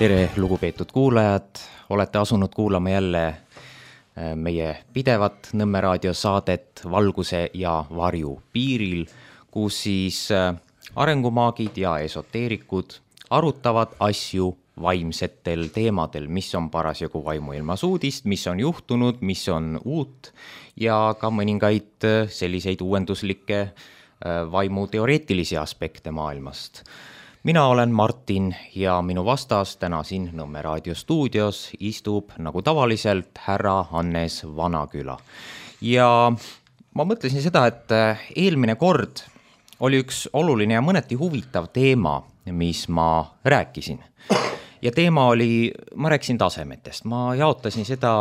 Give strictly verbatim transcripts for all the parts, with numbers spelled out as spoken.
Tere, lugupeetud kuulajad, olete asunud kuulama jälle meie pidevat Nõmme raadio saadet Valguse ja varju piiril, kus siis arengumaagid ja esoteerikud arutavad asju vaimsetel teemadel, mis on parasjagu vaimuilmas uudist, mis on juhtunud, mis on uut ja ka mõningaid selliseid uuenduslikke vaimuteoreetilisi aspekte maailmast. Mina olen Martin ja minu vastas täna siin Nõmme raadio stuudios istub nagu tavaliselt härra Hannes Vanaküla. Ja ma mõtlesin seda, et eelmine kord oli üks oluline ja mõneti huvitav teema, mis ma rääkisin. Ja teema oli, ma rääkisin tasemetest. Ma jaotasin seda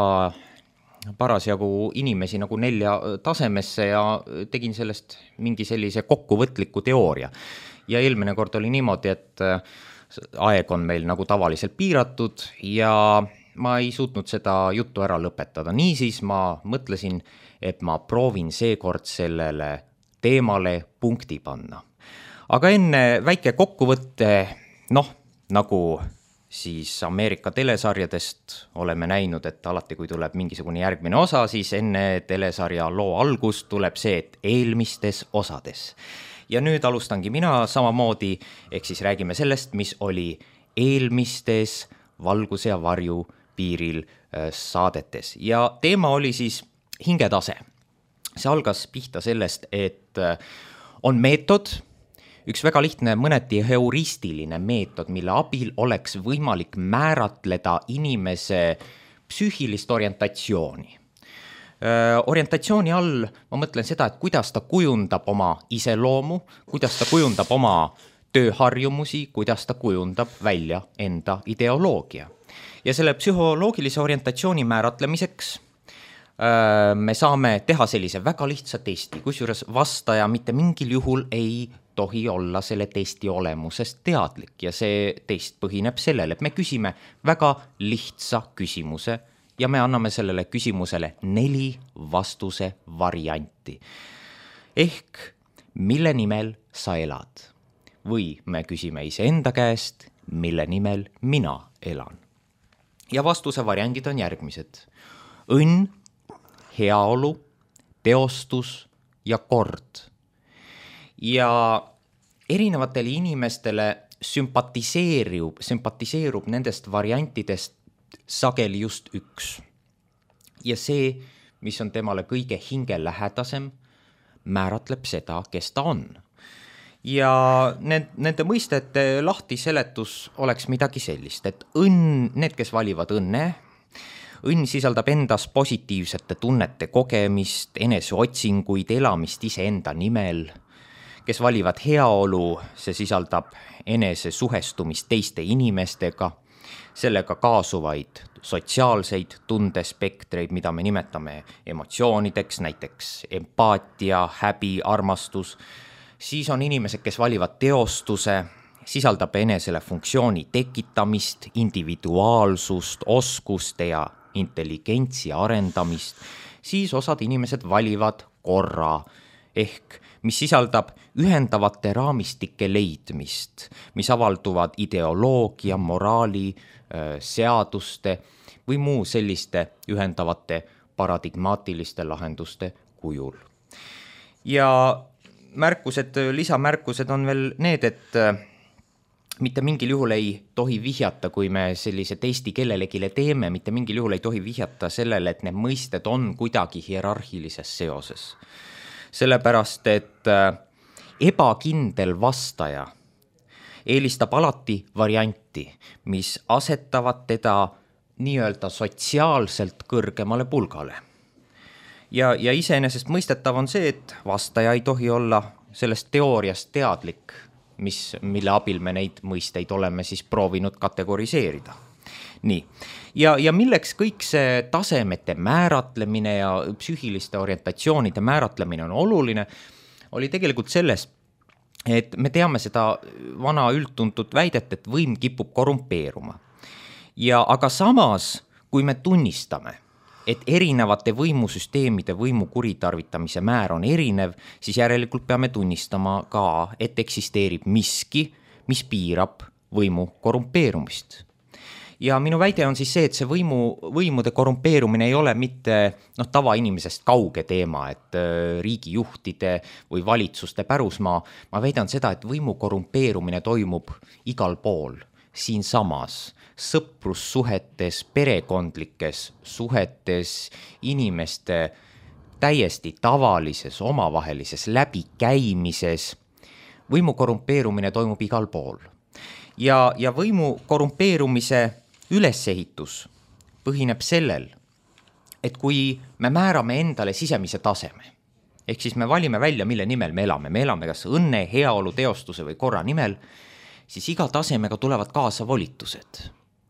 parasjagu inimesi nagu nelja tasemesse ja tegin sellest mingi sellise kokkuvõtliku teooria. Ja eelmine kord oli niimoodi, et aeg on meil nagu tavaliselt piiratud ja ma ei suutnud seda juttu ära lõpetada. Niisiis ma mõtlesin, et ma proovin seekord sellele teemale punkti panna. Aga enne väike kokkuvõtte, noh, nagu siis Ameerika telesarjadest oleme näinud, et alati kui tuleb mingisugune järgmine osa, siis enne telesarja loo algust tuleb see, et eelmistes osades. Ja nüüd alustangi mina samamoodi, ehk siis räägime sellest, mis oli eelmistes Valguse ja varju piiril saadetes. Ja teema oli siis hingetase. See algas pihta sellest, et on meetod, üks väga lihtne, mõneti heuristiline meetod, mille abil oleks võimalik määratleda inimese psüühilist orientatsiooni. Orientatsiooni all ma mõtlen seda, et kuidas ta kujundab oma iseloomu, kuidas ta kujundab oma tööharjumusi, kuidas ta kujundab välja enda ideoloogia. Ja selle psühholoogilise orientatsiooni määratlemiseks me saame teha sellise väga lihtsa testi, kusjuures vastaja mitte mingil juhul ei tohi olla selle testi olemusest teadlik ja see test põhineb sellele, et me küsime väga lihtsa küsimuse ja me anname sellele küsimusele neli vastuse varianti. Ehk, mille nimel sa elad? Või me küsime iseenda käest, mille nimel mina elan? Ja vastuse variandid on järgmised. Õnn, heaolu, teostus ja kord. Ja erinevatele inimestele sümpatiseerub, sümpatiseerub nendest variantidest sageli just üks. Ja see, mis on temale kõige hingelähedasem, määratleb seda, kes ta on. Ja need, nende mõistete lahtiseletus oleks midagi sellist, et õnn, need, kes valivad õnne, õnn sisaldab endas positiivsete tunnete kogemist, eneseotsinguid, elamist iseenda nimel. Kes valivad heaolu, see sisaldab enese suhestumist teiste inimestega, sellega kaasuvaid sotsiaalseid tundespektreid, mida me nimetame emotsioonideks, näiteks empaatia, häbi, armastus. Siis on inimesed, kes valivad teostuse, sisaldab enesele funktsiooni tekitamist, individuaalsust, oskuste ja intelligentsi arendamist. Siis osad inimesed valivad korra, ehk mis sisaldab ühendavate raamistike leidmist, mis avalduvad ideoloogia, moraali, seaduste või muu selliste ühendavate paradigmaatiliste lahenduste kujul. Ja märkused, lisamärkused on veel need, et mitte mingil juhul ei tohi vihjata, kui me sellise testi kellelegile teeme, mitte mingil juhul ei tohi vihjata sellele, et need mõisted on kuidagi hierarhilises seoses. Sellepärast, et ebakindel vastaja eelistab alati varianti, mis asetavad teda nii-öelda sotsiaalselt kõrgemale pulgale. Ja, ja iseenesest mõistetav on see, et vastaja ei tohi olla sellest teooriast teadlik, mis, mille abil me neid mõisteid oleme siis proovinud kategoriseerida. Nii. Ja, ja milleks kõik see tasemete määratlemine ja psüühiliste orientatsioonide määratlemine on oluline, oli tegelikult selles, et me teame seda vana üldtuntud väidet, et võim kipub korrumpeeruma. Ja aga samas, kui me tunnistame, et erinevate võimusüsteemide võimu kuritarvitamise määr on erinev, siis järelikult peame tunnistama ka, et eksisteerib miski, mis piirab võimu korrumpeerumist. ja minu väide on siis see, et see võimu, võimude korrumpeerumine ei ole mitte noh, tavainimesest kauge teema, et riigijuhtide või valitsuste pärusmaa. Ma väidan seda, et võimu korrumpeerumine toimub igal pool, siinsamas, sõprussuhetes, perekondlikes suhetes, inimeste täiesti tavalises, omavahelises läbikäimises. Võimu korrumpeerumine toimub igal pool. Ja, ja võimu korrumpeerumise ülesehitus põhineb sellel, et kui me määrame endale sisemise taseme, ehk siis me valime välja, mille nimel me elame, me elame kas õnne, heaolu, teostuse või korra nimel, siis iga tasemega tulevad kaasa volitused,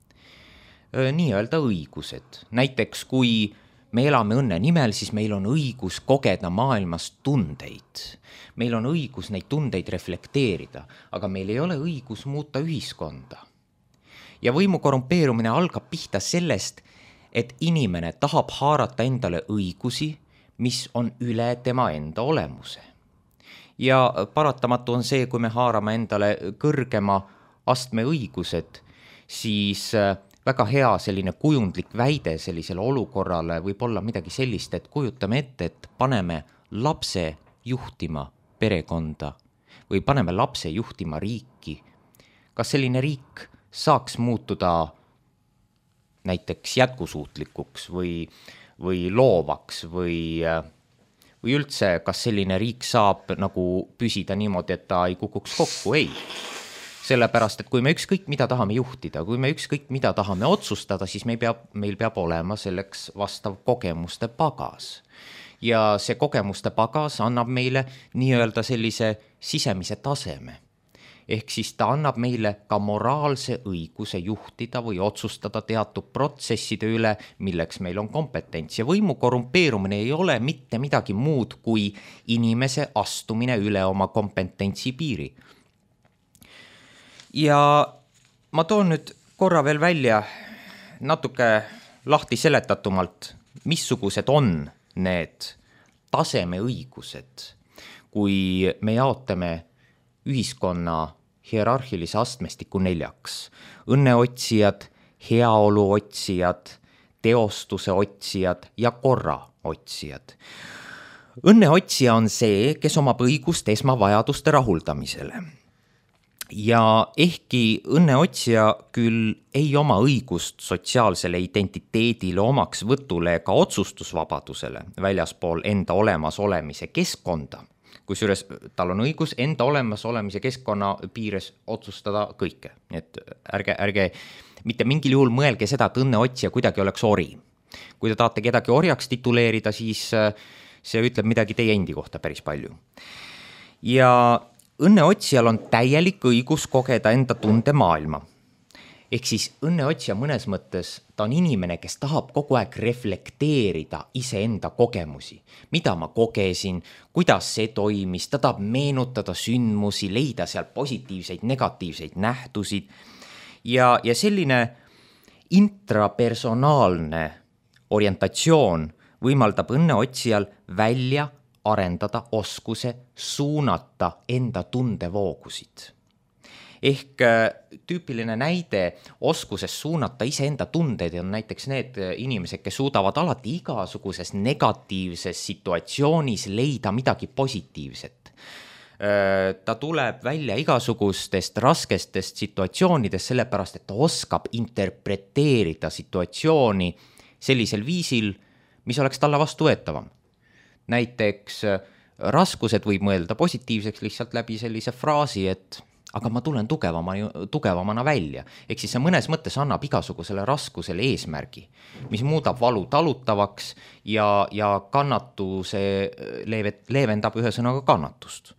nii-öelda õigused. Näiteks kui me elame õnne nimel, siis meil on õigus kogeda maailmas tundeid. Meil on õigus neid tundeid reflekteerida, aga meil ei ole õigus muuta ühiskonda. Ja võimu korrumpeerumine algab pihta sellest, et inimene tahab haarata endale õigusi, mis on üle tema enda olemuse. Ja paratamatu on see, kui me haarame endale kõrgema astme õigused, siis väga hea selline kujundlik väide sellisele olukorrale võib olla midagi sellist, et kujutame ette, et paneme lapse juhtima perekonda või paneme lapse juhtima riiki. Kas selline riik saaks muutuda näiteks jätkusuutlikuks või, või loovaks või, või üldse, kas selline riik saab nagu püsida niimoodi, et ta ei kukuks kokku? Ei. Sellepärast, et kui me ükskõik mida tahame juhtida, kui me ükskõik mida tahame otsustada, siis meil peab, meil peab olema selleks vastav kogemuste pagas. Ja see kogemuste pagas annab meile nii-öelda sellise sisemise taseme. Ehk siis ta annab meile ka moraalse õiguse juhtida või otsustada teatud protsesside üle, milleks meil on kompetents. Ja võimu korrumpeerumine ei ole mitte midagi muud kui inimese astumine üle oma kompetentsi piiri. Ja ma toon nüüd korra veel välja natuke lahti seletatumalt, missugused on need tasemeõigused, kui me jaotame ühiskonna hierarhilise astmestiku neljaks. Õnneotsijad, heaolu otsijad, teostuse otsijad ja korra otsijad. Õnneotsija on see, kes omab õigust esmavajaduste rahuldamisele. Ja ehkki õnneotsija küll ei oma õigust sotsiaalsele identiteedile, omaks võtule ega otsustusvabadusele väljaspool enda olemas olemise keskkonda, kusjuures tal on õigus enda olemas olemise keskkonna piires otsustada kõike. Nii et ärge, ärge mitte mingil juhul mõelge seda, et õnneotsija kuidagi oleks ori. Kui te tahate kedagi orjaks tituleerida, siis see ütleb midagi teie endi kohta päris palju. Ja õnneotsijal on täielik õigus kogeda enda tunde maailma. Ehk siis õnneotsija mõnes mõttes, ta on inimene, kes tahab kogu aeg reflekteerida iseenda kogemusi. Mida ma kogesin, kuidas see toimis, ta tahab meenutada sündmusi, leida seal positiivseid, negatiivseid nähtusid. Ja, ja selline intrapersonaalne orientatsioon võimaldab õnneotsijal välja arendada oskuse suunata enda tundevoogusid. Ehk tüüpiline näide oskuses suunata iseenda tundeid on näiteks need inimesed, kes suudavad alati igasuguses negatiivses situatsioonis leida midagi positiivset. Ta tuleb välja igasugustest raskestest situatsioonidest sellepärast, et ta oskab interpreteerida situatsiooni sellisel viisil, mis oleks talle vastuvõetavam. Näiteks raskused võib mõelda positiivseks lihtsalt läbi sellise fraasi, et aga ma tulen tugevama, tugevamana välja. Ehk siis see mõnes mõttes annab igasugusele raskusele eesmärgi, mis muudab valu talutavaks ja, ja kannatuse leevet, leevendab ühe sõnaga kannatust.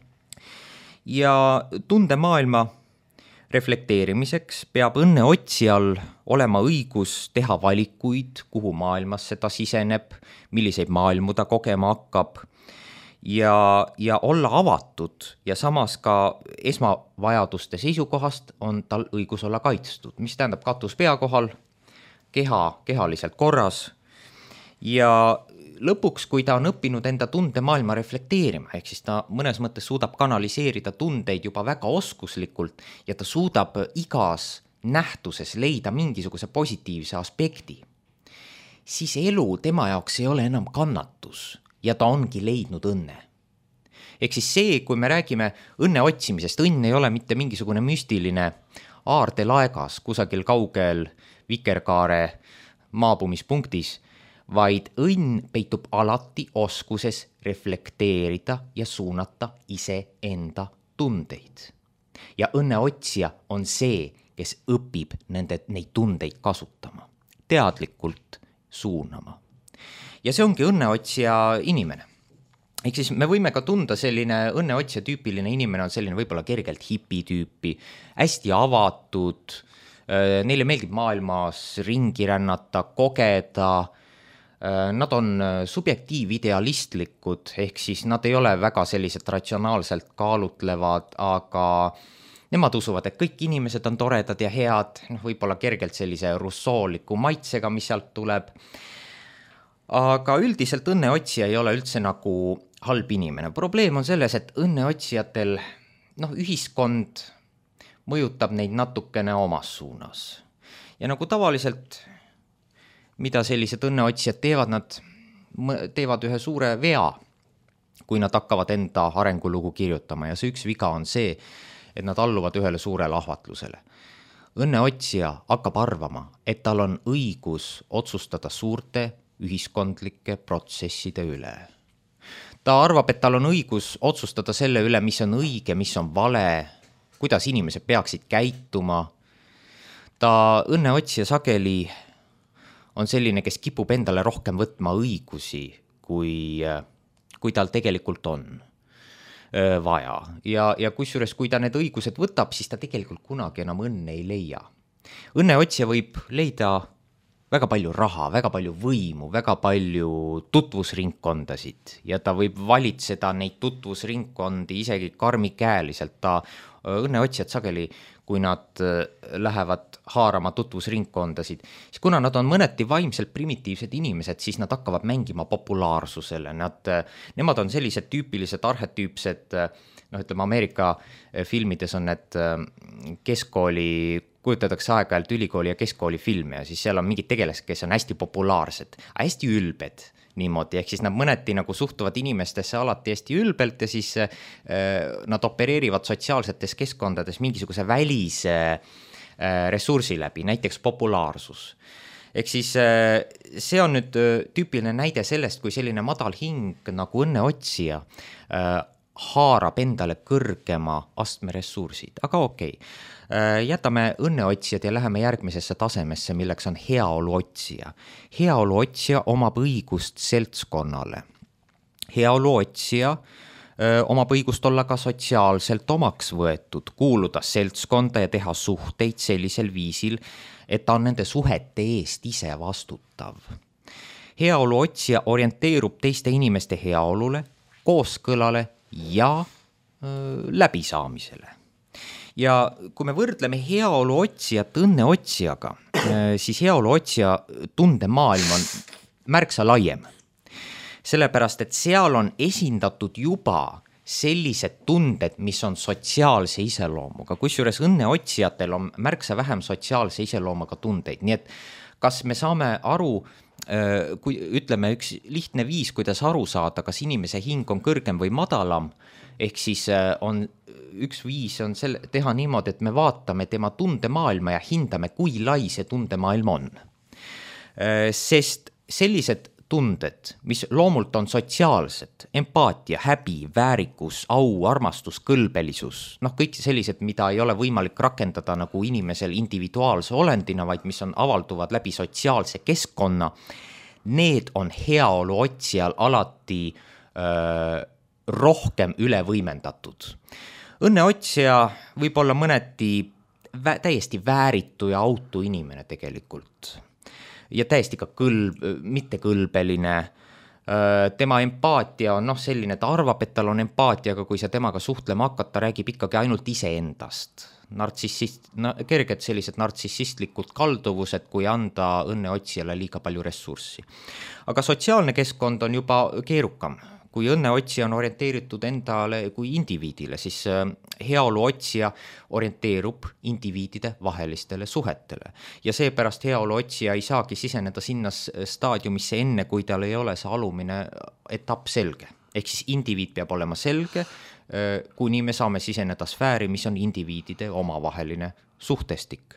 Ja tundemaailma reflekteerimiseks peab õnneotsijal olema õigus teha valikuid, kuhu maailmasse ta siseneb, milliseid maailmu ta kogema hakkab ja, ja olla avatud ja samas ka esmavajaduste seisukohast on tal õigus olla kaitstud, mis tähendab katus pea kohal, keha kehaliselt korras ja lõpuks, kui ta on õppinud enda tundemaailma reflekteerima, ehk siis ta mõnes mõttes suudab kanaliseerida tundeid juba väga oskuslikult ja ta suudab igas nähtuses leida mingisuguse positiivse aspekti, siis elu tema jaoks ei ole enam kannatus ja ta ongi leidnud õnne. Ehk siis see, kui me räägime õnne otsimisest, õnn ei ole mitte mingisugune müstiline aardelaegas kusagil kaugel Vikerkaare maabumispunktis, vaid õnn peitub alati oskuses reflekteerida ja suunata iseenda tundeid. Ja õnneotsija on see, kes õpib nende, neid tundeid kasutama, teadlikult suunama. Ja see ongi õnneotsija inimene. Ehk siis me võime ka tunda selline õnneotsija tüüpiline inimene on selline võib-olla kergelt hipitüüpi, hästi avatud, neile meeldib maailmas ringi rännata, kogeda, nad on subjektiividealistlikud, ehk siis nad ei ole väga sellised ratsionaalselt kaalutlevad, aga nemad usuvad, et kõik inimesed on toredad ja head, noh, võib-olla kergelt sellise russooliku maitsega, mis sealt tuleb. Aga üldiselt õnneotsija ei ole üldse nagu halb inimene. Probleem on selles, et õnneotsijatel, noh, ühiskond mõjutab neid natukene omas suunas. Ja nagu tavaliselt, mida sellised õnneotsijad teevad, nad teevad ühe suure vea, kui nad hakkavad enda arengulugu kirjutama. Ja see üks viga on see, et nad alluvad ühele suurele ahvatlusele. Õnneotsija hakkab arvama, et tal on õigus otsustada suurte ühiskondlike protsesside üle. Ta arvab, et tal on õigus otsustada selle üle, mis on õige, mis on vale, kuidas inimesed peaksid käituma. Ta õnneotsija sageli on selline, kes kipub endale rohkem võtma õigusi, kui, kui tal tegelikult on vaja. Ja, ja kusjuures, kui ta need õigused võtab, siis ta tegelikult kunagi enam õnne ei leia. Õnneotsija võib leida väga palju raha, väga palju võimu, väga palju tutvusringkondasid ja ta võib valitseda neid tutvusringkondi isegi karmikäeliselt. Ta õnneotsijad sageli, kui nad lähevad haarama tutvusringkondasid, siis kuna nad on mõneti vaimselt primitiivsed inimesed, siis nad hakkavad mängima populaarsusele. Nad, nemad on sellised tüüpilised arhetüüpsed, noh, ütleme Ameerika filmides on need keskkooli kujutatakse aeg-ajalt ülikooli ja keskkooli filme ja siis seal on mingid tegelased, kes on hästi populaarsed, hästi ülbed niimoodi, ehk siis nad mõneti nagu suhtuvad inimestesse alati hästi ülbelt ja siis äh, nad opereerivad sotsiaalsetes keskkondades mingisuguse välise äh, ressursi läbi, näiteks populaarsus. Ehk siis äh, see on nüüd äh, tüüpiline näide sellest, kui selline madal hing nagu õnneotsija äh, haarab endale kõrgema astme ressursid, aga okei. Okay. Jätame õnneotsijad ja läheme järgmisesse tasemesse, milleks on heaoluotsija. Heaoluotsija omab õigust seltskonnale. Heaoluotsija öö, omab õigust olla ka sotsiaalselt omaks võetud, kuuluda seltskonda ja teha suhteid sellisel viisil, et ta on nende suhete eest ise vastutav. Heaoluotsija orienteerub teiste inimeste heaolule, kooskõlale ja öö, läbisaamisele. Ja kui me võrdleme heaoluotsijat õnneotsijaga, siis heaoluotsija tundemaailm on märksa laiem. Sellepärast, et seal on esindatud juba sellised tunded, mis on sotsiaalse iseloomuga. Kusjuures õnneotsijatel on märksa vähem sotsiaalse iseloomuga tundeid. Nii et kas me saame aru, kui ütleme üks lihtne viis, kuidas aru saada, kas inimese hing on kõrgem või madalam, ehk siis on üks viis on selle, teha niimoodi, et me vaatame tema tundemaailma ja hindame, kui lai see tundemaailm on. Sest sellised tunded, mis loomult on sotsiaalsed, empaatia, häbi, väärikus, au, armastus, kõlbelisus, noh kõik sellised, mida ei ole võimalik rakendada nagu inimesel individuaalse olendina, vaid mis on avalduvad läbi sotsiaalse keskkonna, need on heaoluotsijal alati öö, rohkem üle võimendatud. Õnneotsija võib olla mõneti vä- täiesti vääritu ja autu inimene tegelikult. Ja täiesti ka kõlb, mitte kõlbeline. Tema empaatia on noh, selline, ta arvab, et tal on empaatia, aga kui sa temaga suhtlema hakkad, ta räägib ikkagi ainult iseendast. Nartsissist, kerged sellised nartsissistlikud kalduvused, kui anda õnneotsijale liiga palju ressurssi. Aga sotsiaalne keskkond on juba keerukam. kui õnneotsija on orienteeritud endale kui indiviidile, siis heaoluotsija orienteerub indiviidide vahelistele suhetele. Ja seepärast heaoluotsija ei saagi siseneda sinna staadiumisse enne, kui tal ei ole see alumine etapp selge. Ehk siis indiviid peab olema selge, kuni me saame siseneda sfääri, mis on indiviidide omavaheline suhtestik.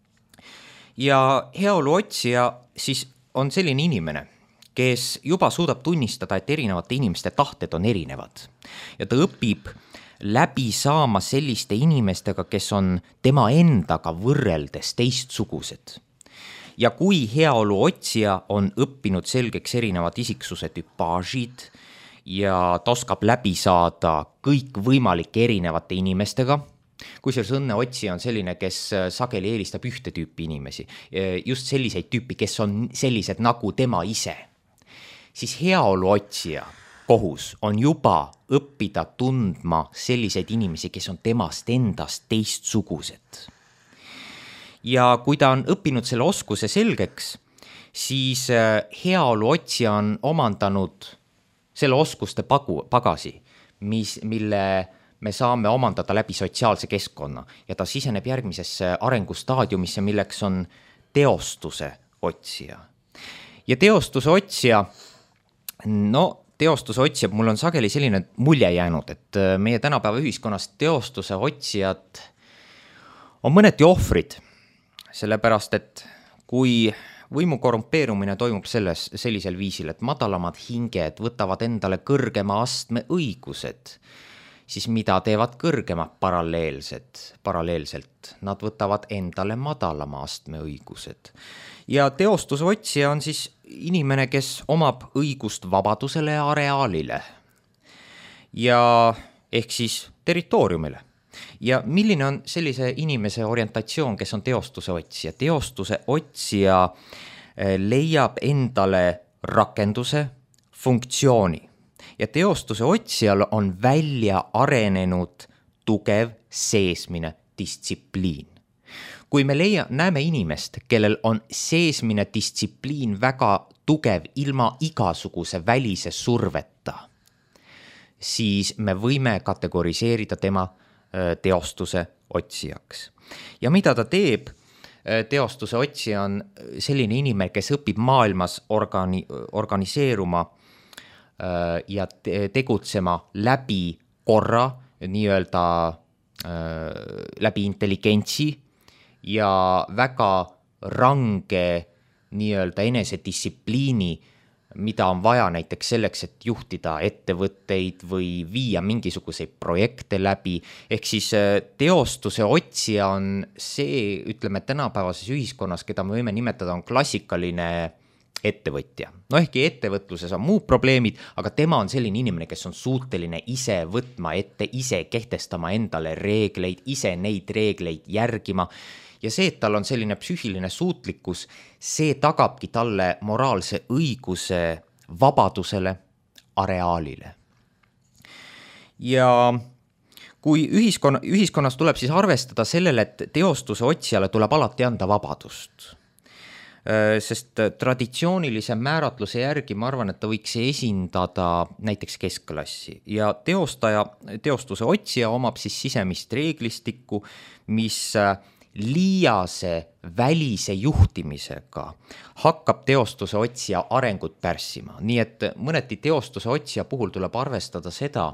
Ja heaoluotsija siis on selline inimene, kes juba suudab tunnistada, et erinevate inimeste tahted on erinevad. Ja ta õpib läbi saama selliste inimestega, kes on tema endaga võrreldes teistsugused. Ja kui heaoluotsija on õppinud selgeks erinevad isiksuse tüpaažid ja ta oskab läbi saada kõik võimalik erinevate inimestega, kui selles õnneotsija on selline, kes sageli eelistab ühte tüüpi inimesi, just selliseid tüüpi, kes on sellised nagu tema ise, siis heaoluotsija kohus on juba õppida tundma selliseid inimesi, kes on temast endast teistsugused. Ja kui ta on õppinud selle oskuse selgeks, siis heaoluotsija on omandanud selle oskuste pagu, pagasi, mis, mille me saame omandada läbi sotsiaalse keskkonna ja ta siseneb järgmisesse arengustaadiumisse, milleks on teostuse otsija. Ja teostuse otsija No, teostuse otsijad, mul on sageli selline mulje jäänud, et meie tänapäeva ühiskonnas teostuse otsijad on mõneti ohvrid, sellepärast, et kui võimu korrumpeerumine toimub selles, sellisel viisil, et madalamad hinged võtavad endale kõrgema astme õigused, siis mida teevad kõrgemad paralleelsed, paralleelselt? Nad võtavad endale madalama astme õigused. Ja teostuse otsija on siis inimene, kes omab õigust vabadusele ja areaalile ja ehk siis territooriumile. Ja milline on sellise inimese orientatsioon, kes on teostuse otsija? Teostuse otsija leiab endale rakenduse funktsiooni ja teostuse otsijal on välja arenenud tugev seesmine distsipliin. Kui me leia, näeme inimest, kellel on seesmine distsipliin väga tugev ilma igasuguse välise surveta, siis me võime kategoriseerida tema teostuse otsijaks. Ja mida ta teeb? Teostuse otsija on selline inimene, kes õpib maailmas organi, organiseeruma ja tegutsema läbi korra, nii-öelda läbi intelligentsi ja väga range nii-öelda enesedistsipliini, mida on vaja näiteks selleks, et juhtida ettevõtteid või viia mingisuguseid projekte läbi. Ehk siis teostuse otsija on see, ütleme, tänapäevases ühiskonnas, keda me võime nimetada, on klassikaline ettevõtja. No ehkki ettevõtluses on muud probleemid, aga tema on selline inimene, kes on suuteline ise võtma ette, ise kehtestama endale reegleid, ise neid reegleid järgima. Ja see, et tal on selline psüühiline suutlikkus, see tagabki talle moraalse õiguse vabadusele, areaalile. Ja kui ühiskonna, ühiskonnas tuleb siis arvestada sellele, et teostuse otsijale tuleb alati anda vabadust, sest traditsioonilise määratluse järgi ma arvan, et ta võiks esindada näiteks keskklassi ja teostaja, teostuse otsija omab siis sisemist reeglistikku, mis liiase välise juhtimisega hakkab teostuse otsija arengut pärssima. Nii et mõneti teostuse otsija puhul tuleb arvestada seda,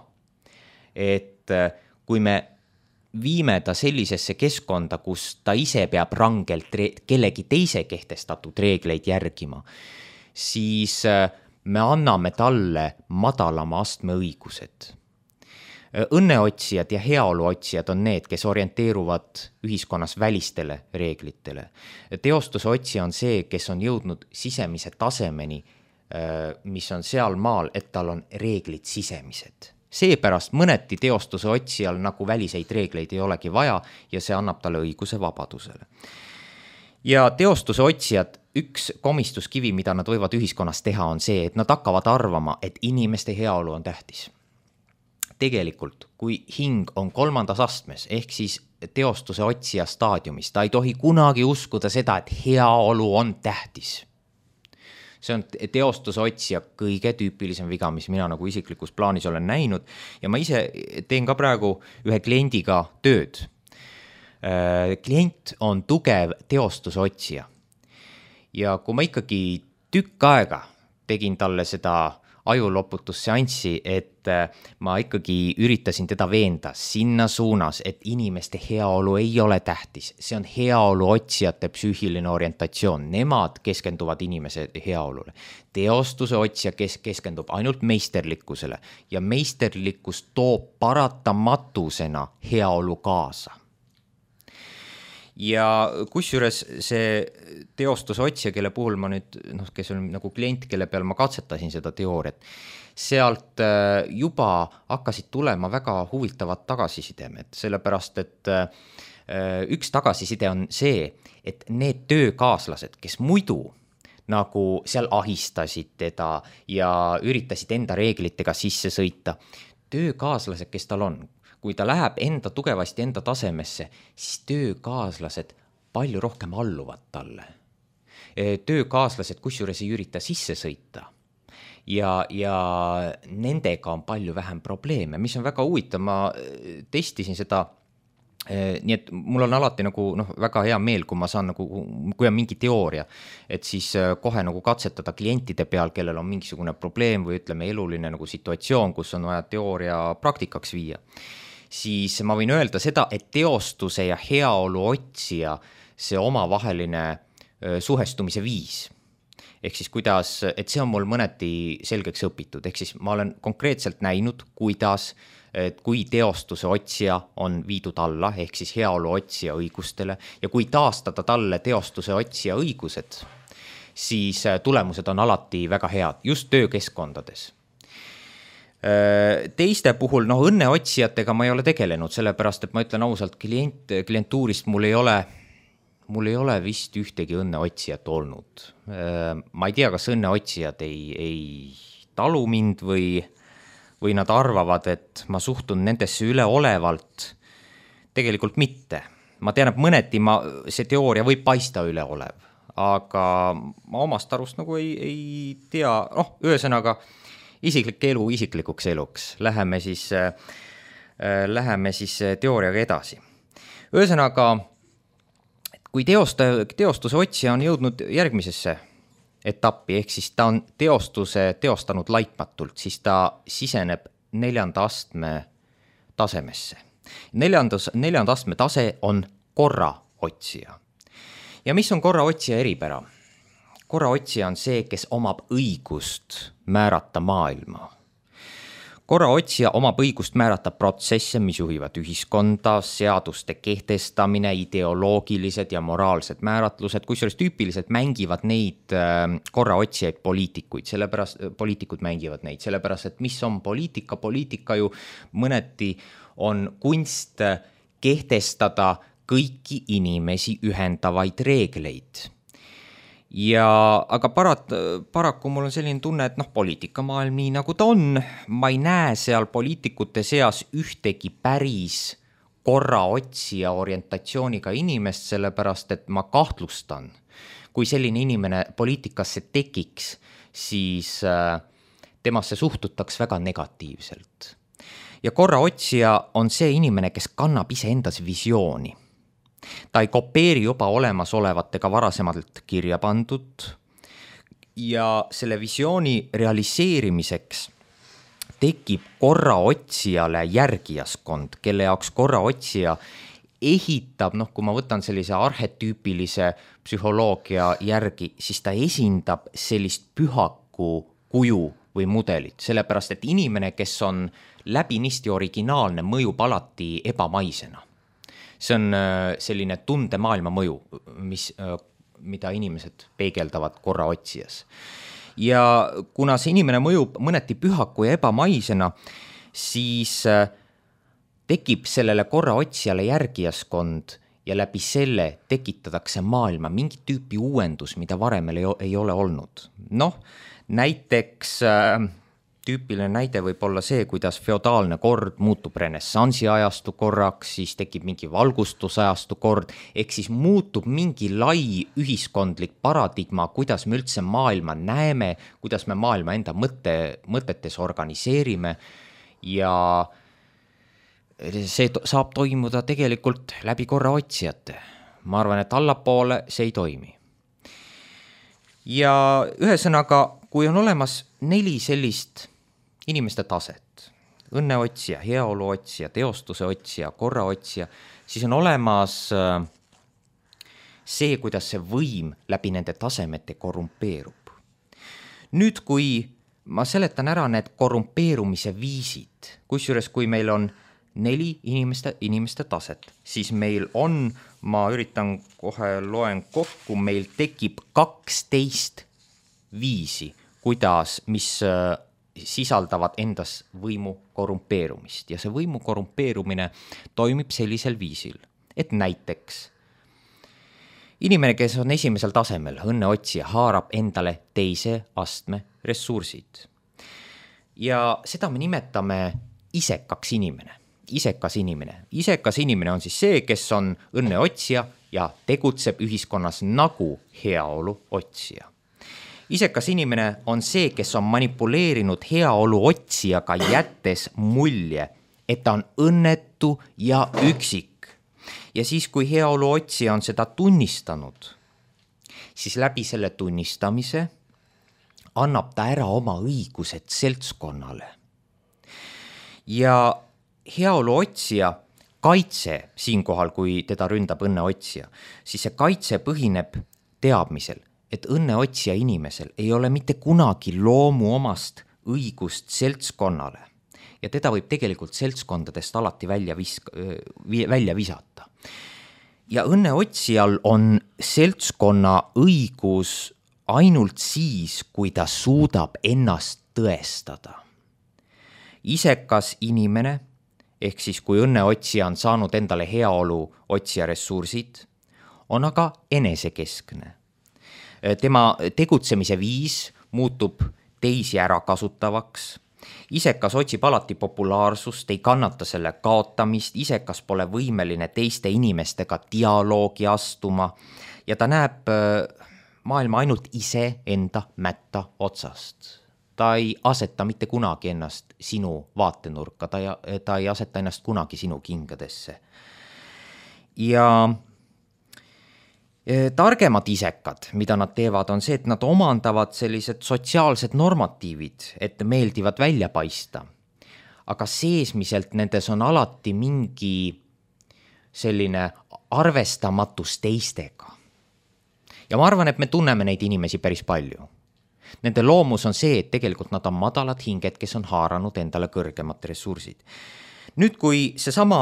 et kui me viime ta sellisesse keskkonda, kus ta ise peab rangelt re- kellegi teise kehtestatud reegleid järgima, siis me anname talle madalama astme õigused. Õnneotsijad ja heaoluotsijad on need, kes orienteeruvad ühiskonnas välistele reeglitele. Teostuse otsija on see, kes on jõudnud sisemise tasemeni, mis on seal maal, et tal on reeglid sisemised. Seepärast mõneti teostuse otsijal nagu väliseid reegleid ei olegi vaja ja see annab talle õiguse vabadusele. Ja teostuse otsijad, üks komistuskivi, mida nad võivad ühiskonnas teha, on see, et nad hakkavad arvama, et inimeste heaolu on tähtis. Tegelikult, kui hing on kolmandas astmes, ehk siis teostuse otsija staadiumis, ta ei tohi kunagi uskuda seda, et heaolu on tähtis. see on teostuse otsija kõige tüüpilisem viga, mis mina nagu isiklikus plaanis olen näinud ja ma ise teen ka praegu ühe kliendiga tööd. Klient on tugev teostuse otsija ja kui ma ikkagi tükk aega tegin talle seda ajuloputusseanssi, et ma ikkagi üritasin teda veenda sinna suunas, et inimeste heaolu ei ole tähtis. See on heaolu otsijate psüühiline orientatsioon. Nemad keskenduvad inimese heaolule. Teostuse otsija kes keskendub ainult meisterlikkusele ja meisterlikkus toob paratamatusena heaolu kaasa. Ja kusjuures see teostuse otsija, kelle puhul ma nüüd, noh, kes on nagu klient, kelle peal ma katsetasin seda teooriat, sealt juba hakkasid tulema väga huvitavad tagasisidemed, sellepärast, et üks tagasiside on see, et need töökaaslased, kes muidu nagu seal ahistasid teda ja üritasid enda reeglitega sisse sõita, töökaaslased, kes tal on, kui ta läheb enda tugevasti enda tasemesse, siis töökaaslased palju rohkem alluvad talle. Töökaaslased kusjuures ei ürita sisse sõita ja, ja nendega on palju vähem probleeme, mis on väga huvitav. Ma testisin seda, nii et mul on alati nagu, noh, väga hea meel, kui ma saan nagu, kui on mingi teooria, et siis kohe nagu katsetada klientide peal, kellel on mingisugune probleem või ütleme eluline nagu situatsioon, kus on vaja teooria praktikaks viia. Siis ma võin öelda seda, et teostuse ja heaolu otsija see omavaheline suhestumise viis. Ehk siis kuidas, et see on mul mõneti selgeks õpitud. Ehk siis ma olen konkreetselt näinud, kuidas, et kui teostuse otsija on viidud alla, ehk siis heaolu otsija õigustele ja kui taastada talle teostuse otsija õigused, siis tulemused on alati väga head, just töökeskkondades. Teiste puhul, noh, õnneotsijatega ma ei ole tegelenud, sellepärast, et ma ütlen ausalt, klient, klientuurist mul ei ole, mul ei ole vist ühtegi õnneotsijat olnud. Ma ei tea, kas õnneotsijad ei, ei talu mind või, või nad arvavad, et ma suhtun nendesse üleolevalt. Tegelikult mitte. Ma tean, et mõneti ma, see teooria võib paista üleolev, aga ma omast arust nagu ei, ei tea, noh, ühesõnaga isiklik elu isiklikuks eluks. Läheme siis, äh, läheme siis teooriaga edasi. Ühesõnaga, kui teosta, teostuse otsija on jõudnud järgmisesse etappi, ehk siis ta on teostuse teostanud laitmatult, siis ta siseneb neljanda astme tasemesse. Neljandas, neljanda astme tase on korraotsija. Ja mis on korraotsija eripära? Korraotsija on see, kes omab õigust määrata maailma. Korraotsija omab õigust määrata protsesse, mis juhivad ühiskonda, seaduste kehtestamine, ideoloogilised ja moraalsed määratlused, kusjuures tüüpiliselt mängivad neid korraotsijaid poliitikuid, sellepärast, poliitikud mängivad neid, sellepärast, et mis on poliitika, poliitika ju mõneti on kunst kehtestada kõiki inimesi ühendavaid reegleid. Ja, aga parat, paraku mul on selline tunne, et noh, poliitikamaailm nii nagu ta on, ma ei näe seal poliitikute seas ühtegi päris korraotsija orientatsiooniga inimest, sellepärast et ma kahtlustan, kui selline inimene poliitikasse tekiks, siis temasse suhtutaks väga negatiivselt. Ja korraotsija on see inimene, kes kannab ise endas visiooni. Ta ei kopeeri juba olemasolevatega varasemalt kirja pandud ja selle visiooni realiseerimiseks tekib korraotsijale järgijaskond, kelle jaoks korraotsija ehitab, noh, kui ma võtan sellise arhetüüpilise psühholoogia järgi, siis ta esindab sellist pühaku kuju või mudelit, sellepärast et inimene, kes on läbinisti originaalne, mõjub alati ebamaisena. See on selline tunde maailma mõju, mis, mida inimesed peegeldavad korraotsijas. Ja kuna see inimene mõjub mõneti pühaku ja ebamaisena, siis tekib sellele korraotsijale järgijaskond ja läbi selle tekitatakse maailma mingi tüüpi uuendus, mida varem ei ole olnud. Noh, näiteks tüüpiline näide võib olla see, kuidas feodaalne kord muutub renessansi ajastu korraks, siis tekib mingi valgustusajastu kord, ehk siis muutub mingi lai ühiskondlik paradigma, kuidas me üldse maailma näeme, kuidas me maailma enda mõtte, mõtetes organiseerime ja see to- saab toimuda tegelikult läbi korraotsijate. Ma arvan, et allapoole see ei toimi. Ja ühesõnaga, kui on olemas neli sellist inimeste taset, õnneotsija, heaoluotsija, teostuse otsija, korraotsija, siis on olemas see, kuidas see võim läbi nende tasemete korrumpeerub. Nüüd, kui ma seletan ära need korrumpeerumise viisid, kusjuures kui meil on neli inimeste, inimeste taset, siis meil on, ma üritan kohe loen kokku, meil tekib kaksteist viisi, kuidas, mis sisaldavad endas võimu korrumpeerumist ja see võimu korrumpeerumine toimib sellisel viisil, et näiteks inimene, kes on esimesel tasemel, õnneotsija, haarab endale teise astme ressursid ja seda me nimetame isekaks inimene, isekas inimene. Isekas inimene on siis see, kes on õnneotsija ja tegutseb ühiskonnas nagu heaolu otsija. Isekas inimene on see, kes on manipuleerinud heaolu otsijaga, jättes mulje, et ta on õnnetu ja üksik. Ja siis, kui heaolu otsija on seda tunnistanud, siis läbi selle tunnistamise annab ta ära oma õigused seltskonnale. Ja heaolu otsija kaitse siinkohal, kui teda ründab õnneotsija, siis see kaitse põhineb teadmisel, et õnneotsija inimesel ei ole mitte kunagi loomu omast õigust seltskonnale ja teda võib tegelikult seltskondadest alati välja, visk- välja visata. Ja õnneotsijal on seltskonna õigus ainult siis, kui ta suudab ennast tõestada. Isekas inimene, ehk siis kui õnneotsija on saanud endale heaolu otsija ressursid, on aga enesekeskne. Tema tegutsemise viis muutub teisi ära kasutavaks. Isekas otsib alati populaarsust, ei kannata selle kaotamist, isekas pole võimeline teiste inimestega dialoogi astuma ja ta näeb maailma ainult ise enda mätta otsast. Ta ei aseta mitte kunagi ennast sinu vaatenurka, ta ei, ta ei aseta ennast kunagi sinu kingadesse. Ja targemad isekad, mida nad teevad, on see, et nad omandavad sellised sotsiaalsed normatiivid, et meeldivad välja paista. Aga seesmiselt nendes on alati mingi selline arvestamatus teistega. Ja ma arvan, et me tunneme neid inimesi päris palju. Nende loomus on see, et tegelikult nad on madalad hinged, kes on haaranud endale kõrgemad ressursid. Nüüd, kui seesama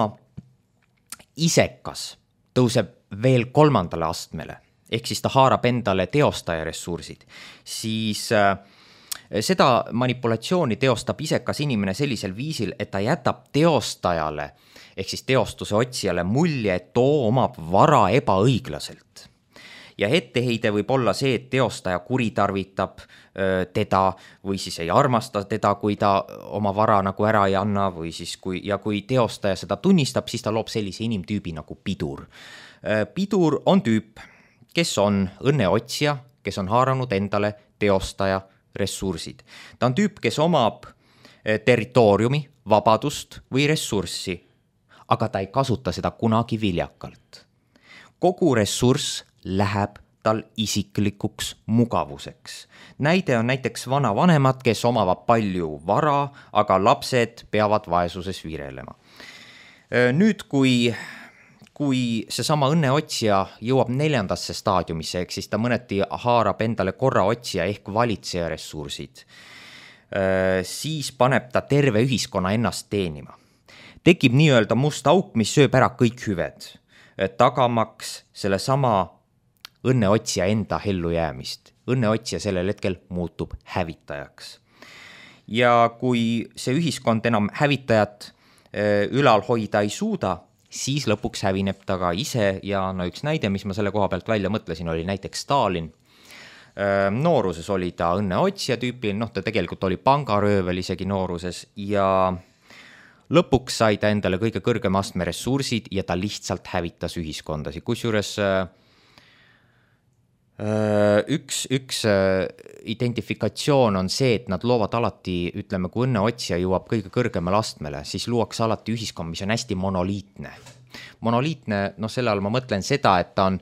isekas tõuseb veel kolmandale astmele, ehk siis ta haarab endale teostaja ressursid, siis äh, seda manipulatsiooni teostab isekas inimene sellisel viisil, et ta jätab teostajale, ehk siis teostuse otsijale mulje, et too omab vara ebaõiglaselt. Ja etteheide võib olla see, et teostaja kuritarvitab öö, teda või siis ei armasta teda, kui ta oma vara nagu ära ei anna või siis kui, ja kui teostaja seda tunnistab, siis ta loob sellise inimtüübi nagu pidur. Pidur on tüüp, kes on õnneotsija, kes on haaranud endale teostaja ressursid. Ta on tüüp, kes omab territooriumi, vabadust või ressurssi, aga ta ei kasuta seda kunagi viljakalt. Kogu ressurss läheb tal isiklikuks mugavuseks. Näide on näiteks vanavanemad, kes omavad palju vara, aga lapsed peavad vaesuses virelema. Nüüd, kui kui seesama õnneotsija jõuab neljandasse staadiumisse, ehk siis ta mõneti haarab endale korraotsija ehk valitseja ressursid, siis paneb ta terve ühiskonna ennast teenima. Tekib nii-öelda must auk, mis sööb ära kõik hüved, tagamaks selle sama õnneotsija enda hellu jäämist. Õnneotsija sellel hetkel muutub hävitajaks. Ja kui see ühiskond enam hävitajat ülal hoida ei suuda, siis lõpuks hävineb ta ka ise ja no üks näide, mis ma selle koha pealt välja mõtlesin, oli näiteks Stalin. Nooruses oli ta õnneotsija tüüpil, noh ta tegelikult oli pangaröövel isegi nooruses ja lõpuks sai ta endale kõige kõrgema astme ressursid ja ta lihtsalt hävitas ühiskondasi. Kusjuures üks, üks identifikatsioon on see, et nad loovad alati, ütleme, kui õnneotsija jõuab kõige kõrgemale astmele, siis luuakse alati ühiskond, mis on hästi monoliitne. Monoliitne, noh selle all ma mõtlen seda, et ta on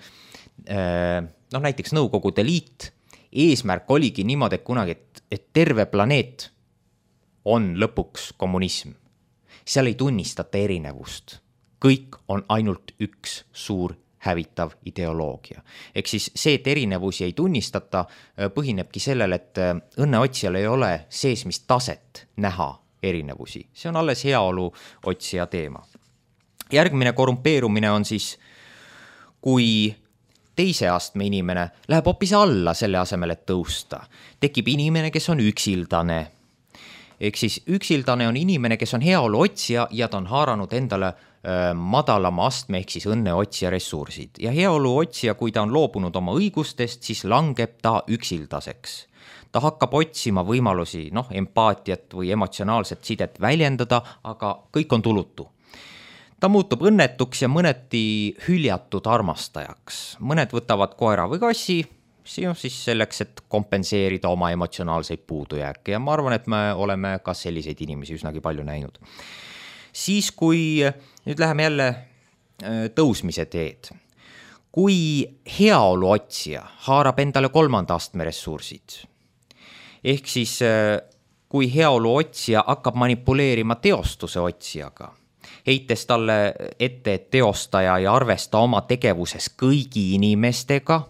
noh, näiteks Nõukogude Liit, eesmärk oligi niimoodi, et kunagi, et, et terve planeet on lõpuks kommunism. Seal ei tunnistata erinevust. Kõik on ainult üks suur hävitav ideoloogia. Ehk siis see, et erinevusi ei tunnistata, põhinebki sellel, et õnneotsijal ei ole seesmist taset näha erinevusi. See on alles heaolu otsija teema. Järgmine korrumpeerumine on siis, kui teise astme inimene läheb hoopis alla selle asemel, et tõusta. Tekib inimene, kes on üksildane. Ehk siis üksildane on inimene, kes on heaolu otsija ja ta on haaranud endale öö, madalama astme ehk siis õnneotsija ressursid. Ja heaolu otsija, kui ta on loobunud oma õigustest, siis langeb ta üksildaseks. Ta hakkab otsima võimalusi, noh, empaatiat või emotsionaalset sidet väljendada, aga kõik on tulutu. Ta muutub õnnetuks ja mõneti hüljatud armastajaks. Mõned võtavad koera või kassi, see on siis selleks, et kompenseerida oma emotsionaalseid puudujääke ja ma arvan, et me oleme ka selliseid inimesi üsnagi palju näinud. Siis, kui nüüd läheme jälle tõusmise teed, kui heaolu otsija haarab endale kolmanda astme ressursid, ehk siis kui heaolu otsija hakkab manipuleerima teostuse otsijaga, heites talle ette, et teostaja ei arvesta oma tegevuses kõigi inimestega,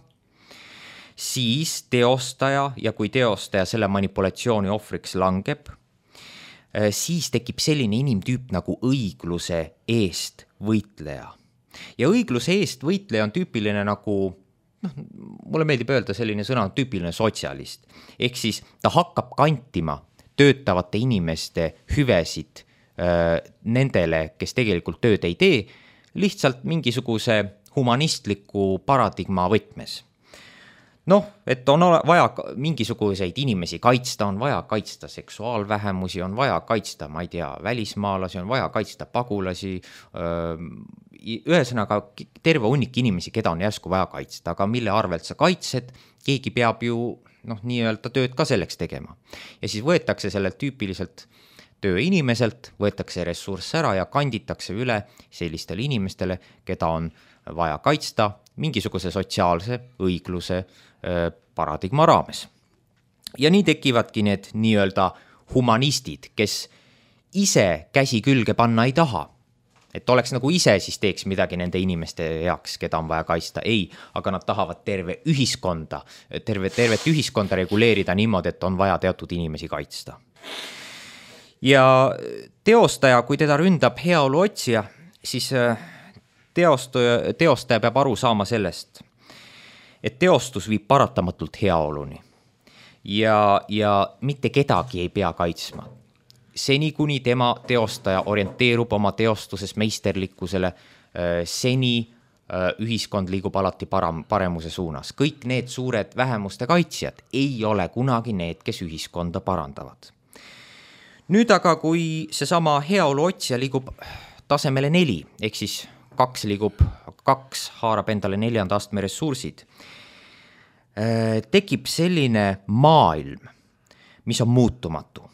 siis teostaja ja kui teostaja selle manipulatsiooni ohvriks langeb, siis tekib selline inimtüüp nagu õigluse eest võitleja. Ja õigluse eest võitleja on tüüpiline nagu, noh, mulle meeldib öelda selline sõna, tüüpiline sotsialist. Ehk siis ta hakkab kantima töötavate inimeste hüvesid äh, nendele, kes tegelikult tööd ei tee, lihtsalt mingisuguse humanistliku paradigma võtmes. Noh, et on vaja mingisuguseid inimesi kaitsta, on vaja kaitsta seksuaalvähemusi, on vaja kaitsta, ma ei tea, välismaalasi, on vaja kaitsta pagulasi, ühesõnaga terve hunnik inimesi, keda on järsku vaja kaitsta, aga mille arvelt sa kaitsed, keegi peab ju noh, nii-öelda tööd ka selleks tegema. Ja siis võetakse sellelt tüüpiliselt tööinimeselt, võetakse ressurss ära ja kanditakse üle sellistele inimestele, keda on vaja kaitsta mingisuguse sotsiaalse õigluse paradigma raames. Ja nii tekivadki need nii-öelda humanistid, kes ise käsi külge panna ei taha. Et oleks nagu ise siis teeks midagi nende inimeste heaks, keda on vaja kaitsta. Ei, aga nad tahavad terve ühiskonda, terve, tervet ühiskonda reguleerida niimoodi, et on vaja teatud inimesi kaitsta. Ja teostaja, kui teda ründab heaolu otsija, siis teostaja, teostaja peab aru saama sellest, et teostus viib paratamatult heaoluni ja, ja mitte kedagi ei pea kaitsma. Seni, kuni tema teostaja orienteerub oma teostuses meisterlikkusele, seni ühiskond liigub alati param, paremuse suunas. Kõik need suured vähemuste kaitsjad ei ole kunagi need, kes ühiskonda parandavad. Nüüd aga, kui seesama heaolu otsija liigub tasemele neli, ehk siis kaks liigub, kaks haarab endale neljanda astme ressursid, tekib selline maailm, mis on muutumatu.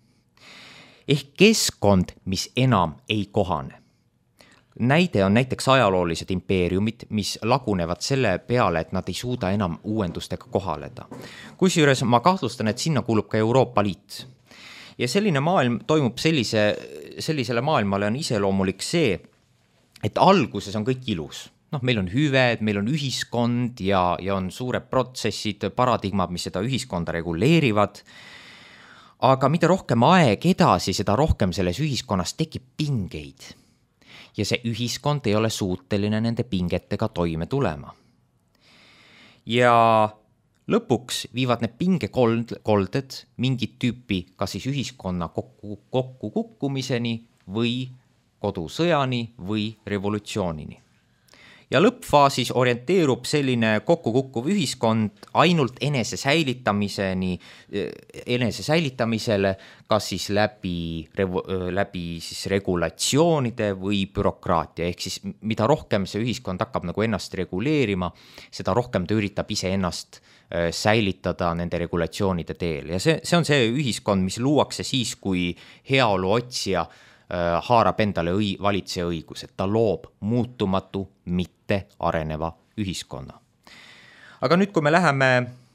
Ehk keskkond, mis enam ei kohane. Näide on näiteks ajaloolised impeeriumid, mis lagunevad selle peale, et nad ei suuda enam uuendustega kohaleda. Kusjuures ma kahtlustan, et sinna kuulub ka Euroopa Liit. Ja selline maailm toimub sellise, sellisele maailmale on iseloomulik see, et alguses on kõik ilus. Noh, meil on hüved, meil on ühiskond ja, ja on suured protsessid, paradigmad, mis seda ühiskonda reguleerivad. Aga mida rohkem aeg edasi, seda rohkem selles ühiskonnas tekib pingeid. Ja see ühiskond ei ole suuteline nende pingetega toime tulema. Ja lõpuks viivad need pingekolded mingit tüüpi kas siis ühiskonna kokku, kokku kukkumiseni või kodusõjani või revolutsioonini. ja lõppfaasis orienteerub selline kokkukukkuv ühiskond ainult enese säilitamiseni, enese säilitamisele, kas siis läbi, läbi siis regulatsioonide või bürokraatia, ehk siis mida rohkem see ühiskond hakkab nagu ennast reguleerima, seda rohkem ta üritab ise ennast säilitada nende regulatsioonide teel ja see, see on see ühiskond, mis luuakse siis, kui heaolu otsija haarab endale õi, valitseja õigus, et ta loob muutumatu, mitte areneva ühiskonna. Aga nüüd, kui me läheme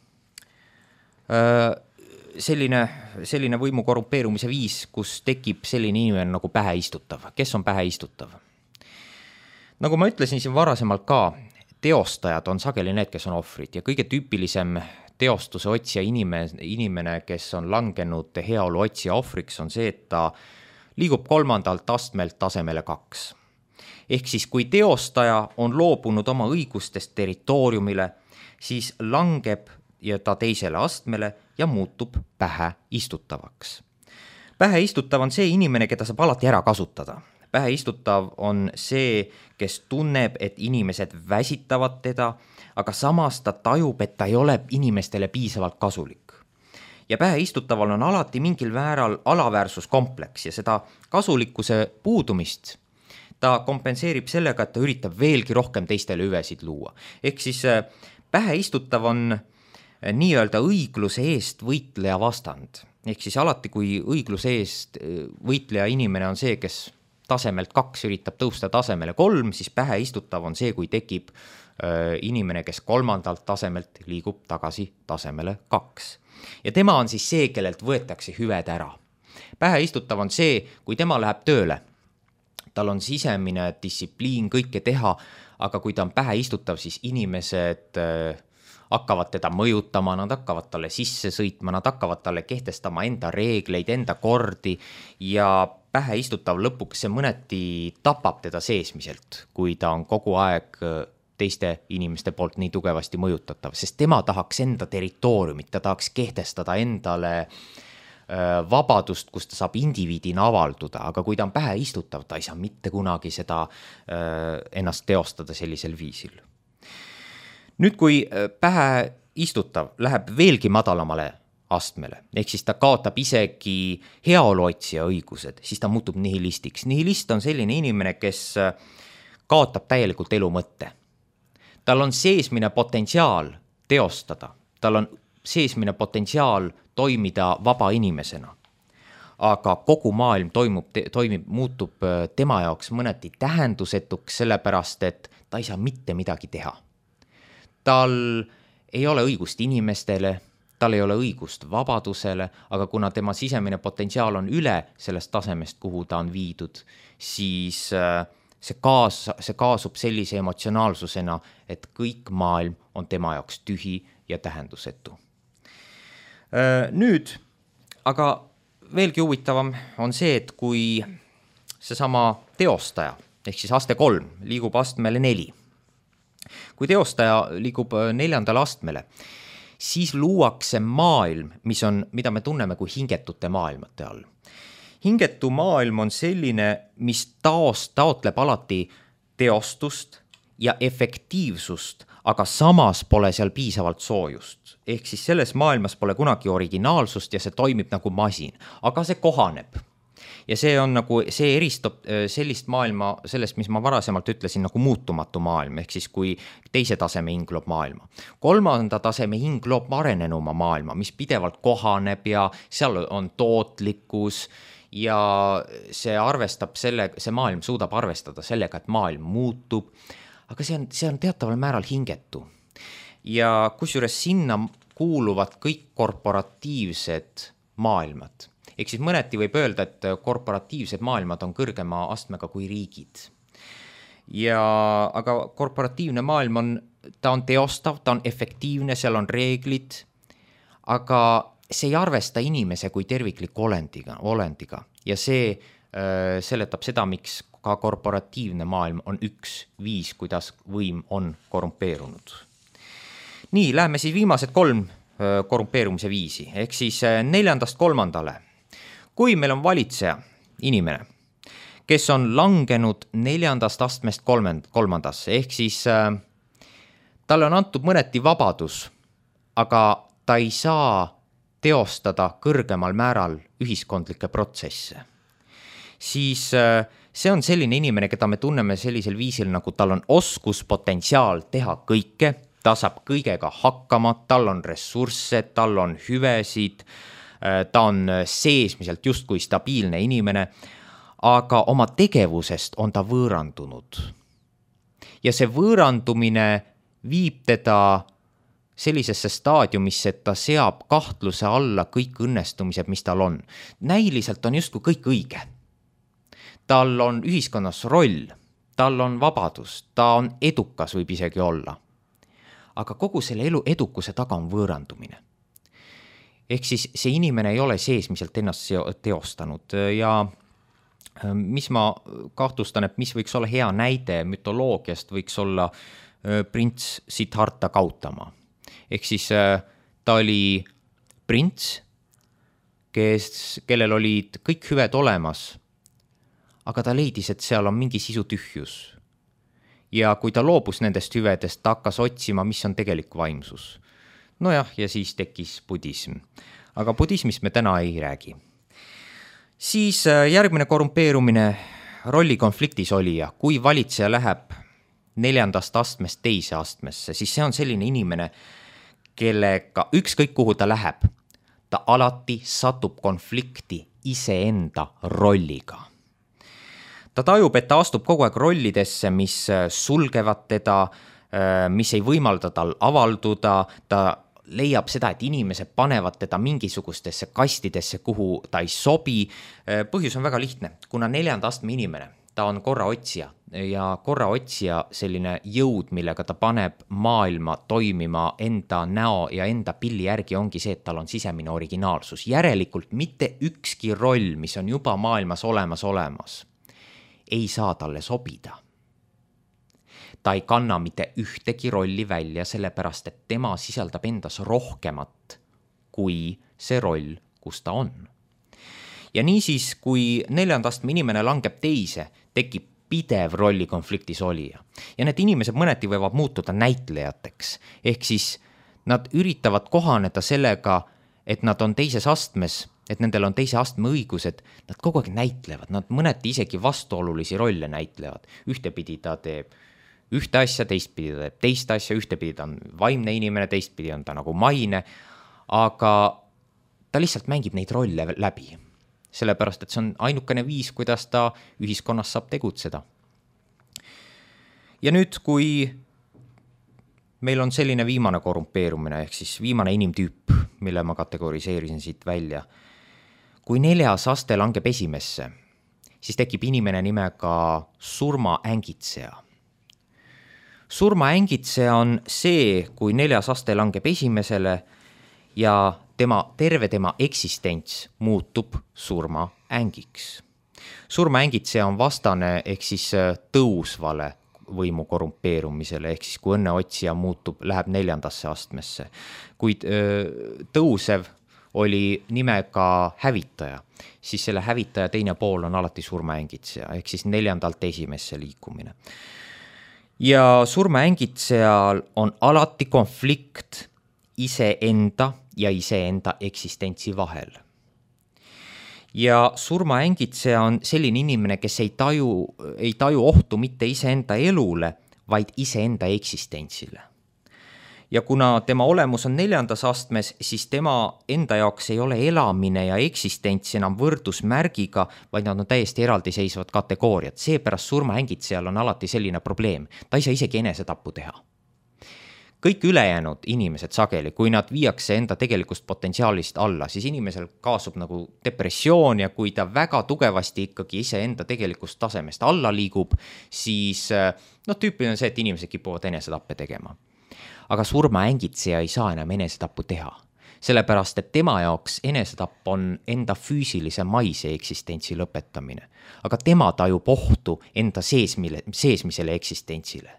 selline, selline võimu korrumpeerumise viis, kus tekib selline inimene nagu päheistutav. Kes on päheistutav? Nagu ma ütlesin siin varasemalt ka, teostajad on sageli need, kes on ohvrid ja kõige tüüpilisem teostuse otsija inimene, inimene, kes on langenud heaolu otsija ohvriks, on see, et ta liigub kolmandalt astmelt tasemele kaks. Ehk siis, kui teostaja on loobunud oma õigustest territooriumile, siis langeb ja ta teisele astmele ja muutub päheistutavaks. Päheistutav on see inimene, keda saab alati ära kasutada. Päheistutav on see, kes tunneb, et inimesed väsitavad teda, aga samas ta tajub, et ta ei ole inimestele piisavalt kasulik. Ja päheistutaval on alati mingil määral alaväärsuskompleks ja seda kasulikkuse puudumist ta kompenseerib sellega, et ta üritab veelgi rohkem teistele hüvesid luua. Ehk siis päheistutav on nii-öelda õigluse eest võitleja vastand. Ehk siis alati, kui õigluse eest võitleja inimene on see, kes tasemelt kaks üritab tõusta tasemele kolm, siis päheistutav on see, kui tekib inimene, kes kolmandalt tasemelt liigub tagasi tasemele kaks. Ja tema on siis see, kellelt võetakse hüved ära. Päheistutav on see, kui tema läheb tööle. Tal on sisemine distsipliin kõike teha, aga kui ta on päheistutav, siis inimesed hakkavad teda mõjutama, nad hakkavad talle sisse sõitma, nad hakkavad talle kehtestama enda reegleid, enda kordi ja päheistutav lõpuks see mõneti tapab teda seesmiselt, kui ta on kogu aeg teiste inimeste poolt nii tugevasti mõjutatav, sest tema tahaks enda territooriumit, ta tahaks kehtestada endale vabadust, kus ta saab indiviidina avalduda, aga kui ta on päheistutav, ta ei saa mitte kunagi seda ennast teostada sellisel viisil. Nüüd, kui päheistutav läheb veelgi madalamale astmele, ehk siis ta kaotab isegi heaolu otsija õigused, siis ta muutub nihilistiks. Nihilist on selline inimene, kes kaotab täielikult elu mõtte. Tal on seesmine potentsiaal teostada, tal on seesmine potentsiaal toimida vaba inimesena. Aga kogu maailm toimub, toimib, muutub tema jaoks mõneti tähendusetuks, sellepärast, et ta ei saa mitte midagi teha. Tal ei ole õigust inimestele, tal ei ole õigust vabadusele, aga kuna tema sisemine potentsiaal on üle sellest tasemest, kuhu ta on viidud, siis see, kaas, see kaasub sellise emotsionaalsusena, et kõik maailm on tema jaoks tühi ja tähendusetu. Nüüd, aga veelgi huvitavam on see, et kui seesama teostaja, ehk siis aste kolm, liigub astmele neli. Kui teostaja liigub neljandale astmele, siis luuakse maailm, mis on, mida me tunneme kui hingetute maailmate all. Hingetu maailm on selline, mis taos, taotleb alati teostust ja efektiivsust, aga samas pole seal piisavalt soojust. Ehk siis selles maailmas pole kunagi originaalsust ja see toimib nagu masin, aga see kohaneb. Ja see on nagu, see eristub sellist maailma, sellest, mis ma varasemalt ütlesin, nagu muutumatu maailm, ehk siis kui teise taseme hing loob maailma. Kolmanda taseme hing loob arenenuma maailma, mis pidevalt kohaneb ja seal on tootlikkus ja see arvestab selle, see maailm suudab arvestada sellega, et maailm muutub, aga see on, see on teataval määral hingetu. Ja kusjuures sinna kuuluvad kõik korporatiivsed maailmad. Ehk siis mõneti võib öelda, et korporatiivsed maailmad on kõrgema astmega kui riigid. Ja, aga korporatiivne maailm on, ta on teostav, ta on efektiivne, seal on reeglid, aga see ei arvesta inimese kui tervikliku olendiga, olendiga. Ja see äh, seletab seda, miks ka korporatiivne maailm on üks viis, kuidas võim on korrumpeerunud. Nii, läheme siis viimased kolm äh, korrumpeerumise viisi, ehk siis äh, neljandast kolmandale. Kui meil on valitseja, inimene, kes on langenud neljandast astmest kolmand, kolmandasse, ehk siis äh, talle on antud mõneti vabadus, aga ta ei saa teostada kõrgemal määral ühiskondlikke protsesse. Siis äh, see on selline inimene, keda me tunneme sellisel viisil, nagu tal on oskus, potentsiaal teha kõike, ta saab kõigega hakkama, tal on ressursse, tal on hüvesid, ta on seesmiselt justkui stabiilne inimene, aga oma tegevusest on ta võõrandunud. Ja see võõrandumine viib teda sellisesse staadiumisse, et ta seab kahtluse alla kõik õnnestumised, mis tal on. Näiliselt on justkui kõik õige. Tal on ühiskonnas roll, tal on vabadus, ta on edukas, võib isegi olla. Aga kogu selle elu edukuse taga on võõrandumine. Ehk siis see inimene ei ole seesmiselt ennast teostanud ja mis ma kahtlustan, et mis võiks olla hea näide mütoloogiast, võiks olla prints Siddhartha Gautama. Ehk siis ta oli prints, kes, kellel olid kõik hüved olemas, aga ta leidis, et seal on mingi sisu tühjus. Ja kui ta loobus nendest hüvedest, ta hakkas otsima, mis on tegelik vaimsus. Nojah, ja siis tekkis budism. Aga budismist me täna ei räägi. Siis järgmine korrumpeerumine rollikonfliktis olija. Kui valitseja läheb neljandast astmest teise astmesse, siis see on selline inimene, kellega ükskõik kuhu ta läheb, ta alati satub konflikti iseenda rolliga. Ta tajub, et ta astub kogu aeg rollidesse, mis sulgevad teda, mis ei võimalda tal avalduda, ta leiab seda, et inimesed panevad teda mingisugustesse kastidesse, kuhu ta ei sobi. Põhjus on väga lihtne, kuna neljanda astme inimene, ta on korraotsija ja korraotsija selline jõud, millega ta paneb maailma toimima enda näo ja enda pilli järgi ongi see, et tal on sisemine originaalsus. Järelikult mitte ükski roll, mis on juba maailmas olemas olemas, ei saa talle sobida. Ta ei kanna mitte ühtegi rolli välja, sellepärast et tema sisaldab endas rohkemat kui see roll, kus ta on. Ja niisiis, kui neljandastme inimene langeb teise, tekib pidev rollikonfliktis olija. Ja need inimesed mõneti võivad muutuda näitlejateks. Ehk siis nad üritavad kohaneda sellega, et nad on teises astmes, et nendel on teise astme õigused, nad kogu aeg näitlevad, nad mõneti isegi vastuolulisi rolle näitlevad. Ühtepidi ta teeb ühte asja, teistpidi ta teeb teist asja, ühtepidi ta on vaimne inimene, teistpidi on ta nagu maine, aga ta lihtsalt mängib neid rolle läbi. Sellepärast, et see on ainukene viis, kuidas ta ühiskonnas saab tegutseda. Ja nüüd, kui meil on selline viimane korrumpeerumine, ehk siis viimane inimtüüp, mille ma kategoriseerisin siit välja. Kui neljas aste langeb esimesse, siis tekib inimene nimega surmaängitseja. Surmaängitseja on see, kui neljas aste langeb esimesele ja tema, terve tema eksistents muutub surmaängiks. Surmaängitseja on vastane ehk siis tõusvale võimu korrumpeerumisele, ehk siis kui õnneotsija muutub, läheb neljandasse astmesse. Kuid tõusev oli nimega hävitaja, siis selle hävitaja teine pool on alati surmaängitseja, ehk siis neljandalt esimesse liikumine. Ja surmaängitsejal on alati konflikt iseenda ja iseenda eksistentsi vahel. Ja surmaängitseja on selline inimene, kes ei taju, ei taju ohtu mitte iseenda elule, vaid iseenda eksistentsile. Ja kuna tema olemus on neljandas astmes, siis tema enda jaoks ei ole elamine ja eksistents enam võrdusmärgiga, vaid nad on täiesti eraldiseisvad kategooriad. Seepärast surmaängitsejal on alati selline probleem. Ta ei saa isegi enesetapu teha. Kõik ülejäänud inimesed sageli, kui nad viiakse enda tegelikust potentsiaalist alla, siis inimesel kaasub nagu depressioon ja kui ta väga tugevasti ikkagi ise enda tegelikust tasemest alla liigub, siis no, tüüpiline on see, et inimesed kipuvad enesetappe tegema. Aga surmaängitseja ei saa enam enesetapu teha, sellepärast et tema jaoks enesetapp on enda füüsilise maise eksistentsi lõpetamine, aga tema tajub ohtu enda seesmile, seesmisele eksistentsile.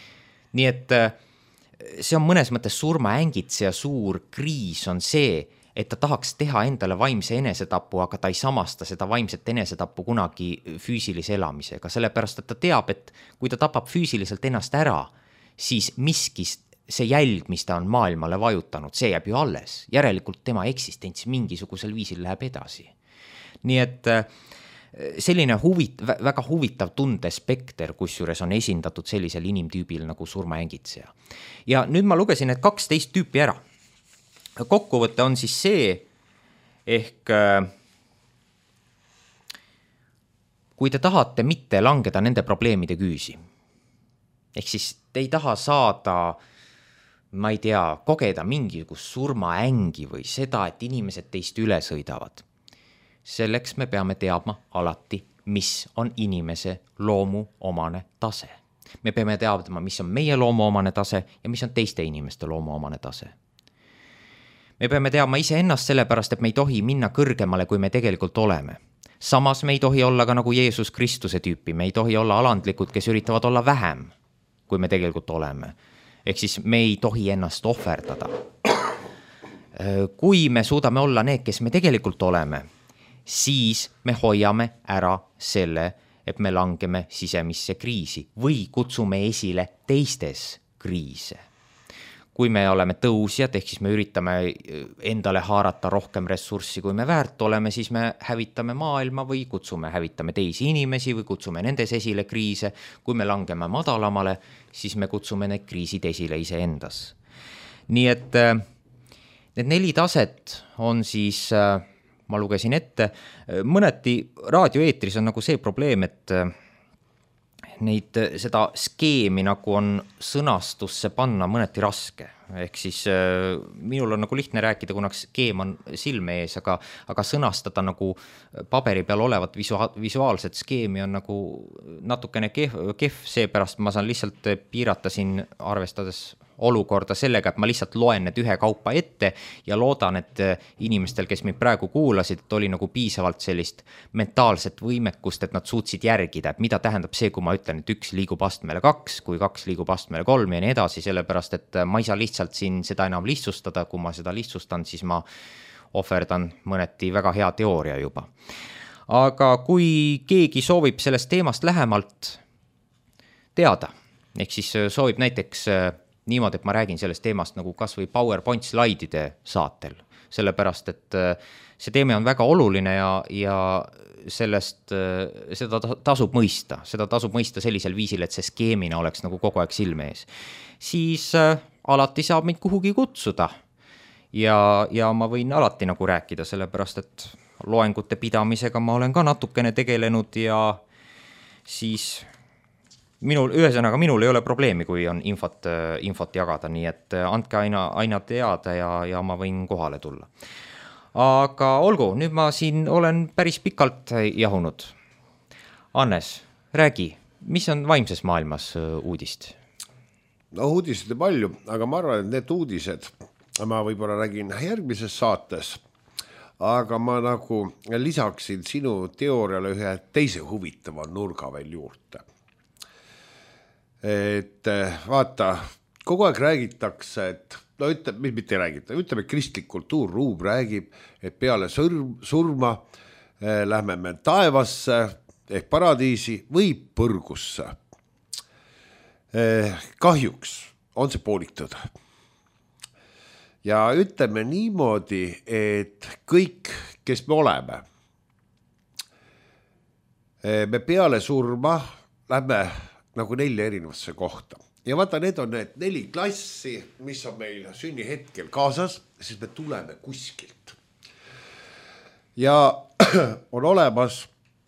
Nii et see on mõnes mõttes surmaängitseja suur kriis on see, et ta tahaks teha endale vaimse enesetapu, aga ta ei samasta seda vaimset enesetapu kunagi füüsilise elamisega, sellepärast et ta teab, et kui ta tapab füüsiliselt ennast ära, siis miskist see jälg, mis ta on maailmale vajutanud, see jääb ju alles. Järelikult tema eksistents mingisugusel viisil läheb edasi. Nii et selline huvit, väga huvitav tundespekter, kusjuures on esindatud sellisel inimtüübil nagu surmaängitseja. Ja nüüd ma lugesin need kaksteist tüüpi ära. Kokkuvõte on siis see, ehk kui te tahate mitte langeda nende probleemide küüsi, ehk siis te ei taha saada, ma ei tea, kogeda mingisugust surmaängi või seda, et inimesed teist üle sõidavad. Selleks me peame teadma alati, mis on inimese loomu omane tase. Me peame teadma, mis on meie loomu omane tase ja mis on teiste inimeste loomu omane tase. Me peame teadma ise ennast sellepärast, et me ei tohi minna kõrgemale, kui me tegelikult oleme. Samas me ei tohi olla ka nagu Jeesus Kristuse tüüpi, me ei tohi olla alandlikud, kes üritavad olla vähem, kui me tegelikult oleme. Ehk siis me ei tohi ennast ohverdada. Kui me suudame olla need, kes me tegelikult oleme, siis me hoiame ära selle, et me langeme sisemisse kriisi või kutsume esile teistes kriise. Kui me oleme tõusjad, ehk siis me üritame endale haarata rohkem ressurssi, kui me väärt oleme, siis me hävitame maailma või kutsume, hävitame teisi inimesi või kutsume nendes esile kriise. Kui me langeme madalamale, siis me kutsume need kriisid esile ise endas. Nii et need neli taset on siis... ma lugesin ette, mõneti raadioeetris on nagu see probleem, et neid, seda skeemi nagu on sõnastusse panna mõneti raske. Ehk siis minul on nagu lihtne rääkida, kuna skeem on silme ees, aga, aga sõnastada nagu paberi peal olevat visua, visuaalset skeemi on nagu natukene kehv, kehv, seepärast ma saan lihtsalt piirata siin arvestades olukorda sellega, et ma lihtsalt loen need ühe kaupa ette ja loodan, et inimestel, kes mind praegu kuulasid, et oli nagu piisavalt sellist mentaalset võimekust, et nad suutsid järgida, et mida tähendab see, kui ma ütlen, et üks liigub astmele kaks, kui kaks liigub astmele kolm ja nii edasi, sellepärast, et ma ei saa lihtsalt siin seda enam lihtsustada, kui ma seda lihtsustan, siis ma ohverdan mõneti väga hea teooria juba. Aga kui keegi soovib sellest teemast lähemalt teada, ehk siis soovib näiteks niimoodi, et ma räägin sellest teemast nagu kas või PowerPoint slaidide saatel, sellepärast, et see teeme on väga oluline ja, ja sellest, seda tasub mõista, seda tasub mõista sellisel viisil, et see skeemina oleks nagu kogu aeg silme ees. Siis alati saab mind kuhugi kutsuda ja, ja ma võin alati nagu rääkida, sellepärast, et loengute pidamisega ma olen ka natukene tegelenud ja siis... Minul, ühesõnaga, minul ei ole probleemi, kui on infot, infot jagada, nii et andke aina, aina teada ja, ja ma võin kohale tulla. Aga olgu, nüüd ma siin olen päris pikalt jahunud. Annes, räägi, mis on vaimses maailmas uudist? No uudised on palju, aga ma arvan, et need uudised, ma võib-olla räägin järgmises saates, aga ma nagu lisaksin sinu teooriale ühe teise huvitava nurga veel juurde. Et vaata, kogu aeg räägitakse, et no ütleb, mis mitte räägita, ütleme, kristlik kultuurruum räägib, et peale surma eh, lähme me taevasse ehk paradiisi või põrgusse. Eh, kahjuks on see poolik tõde. Ja ütleme niimoodi, et kõik, kes me oleme, eh, me peale surma lähme nagu nelja erinevasse kohta. Ja vaata, need on need neli klassi, mis on meil sünni hetkel kaasas, siis me tuleme kuskilt. Ja on olemas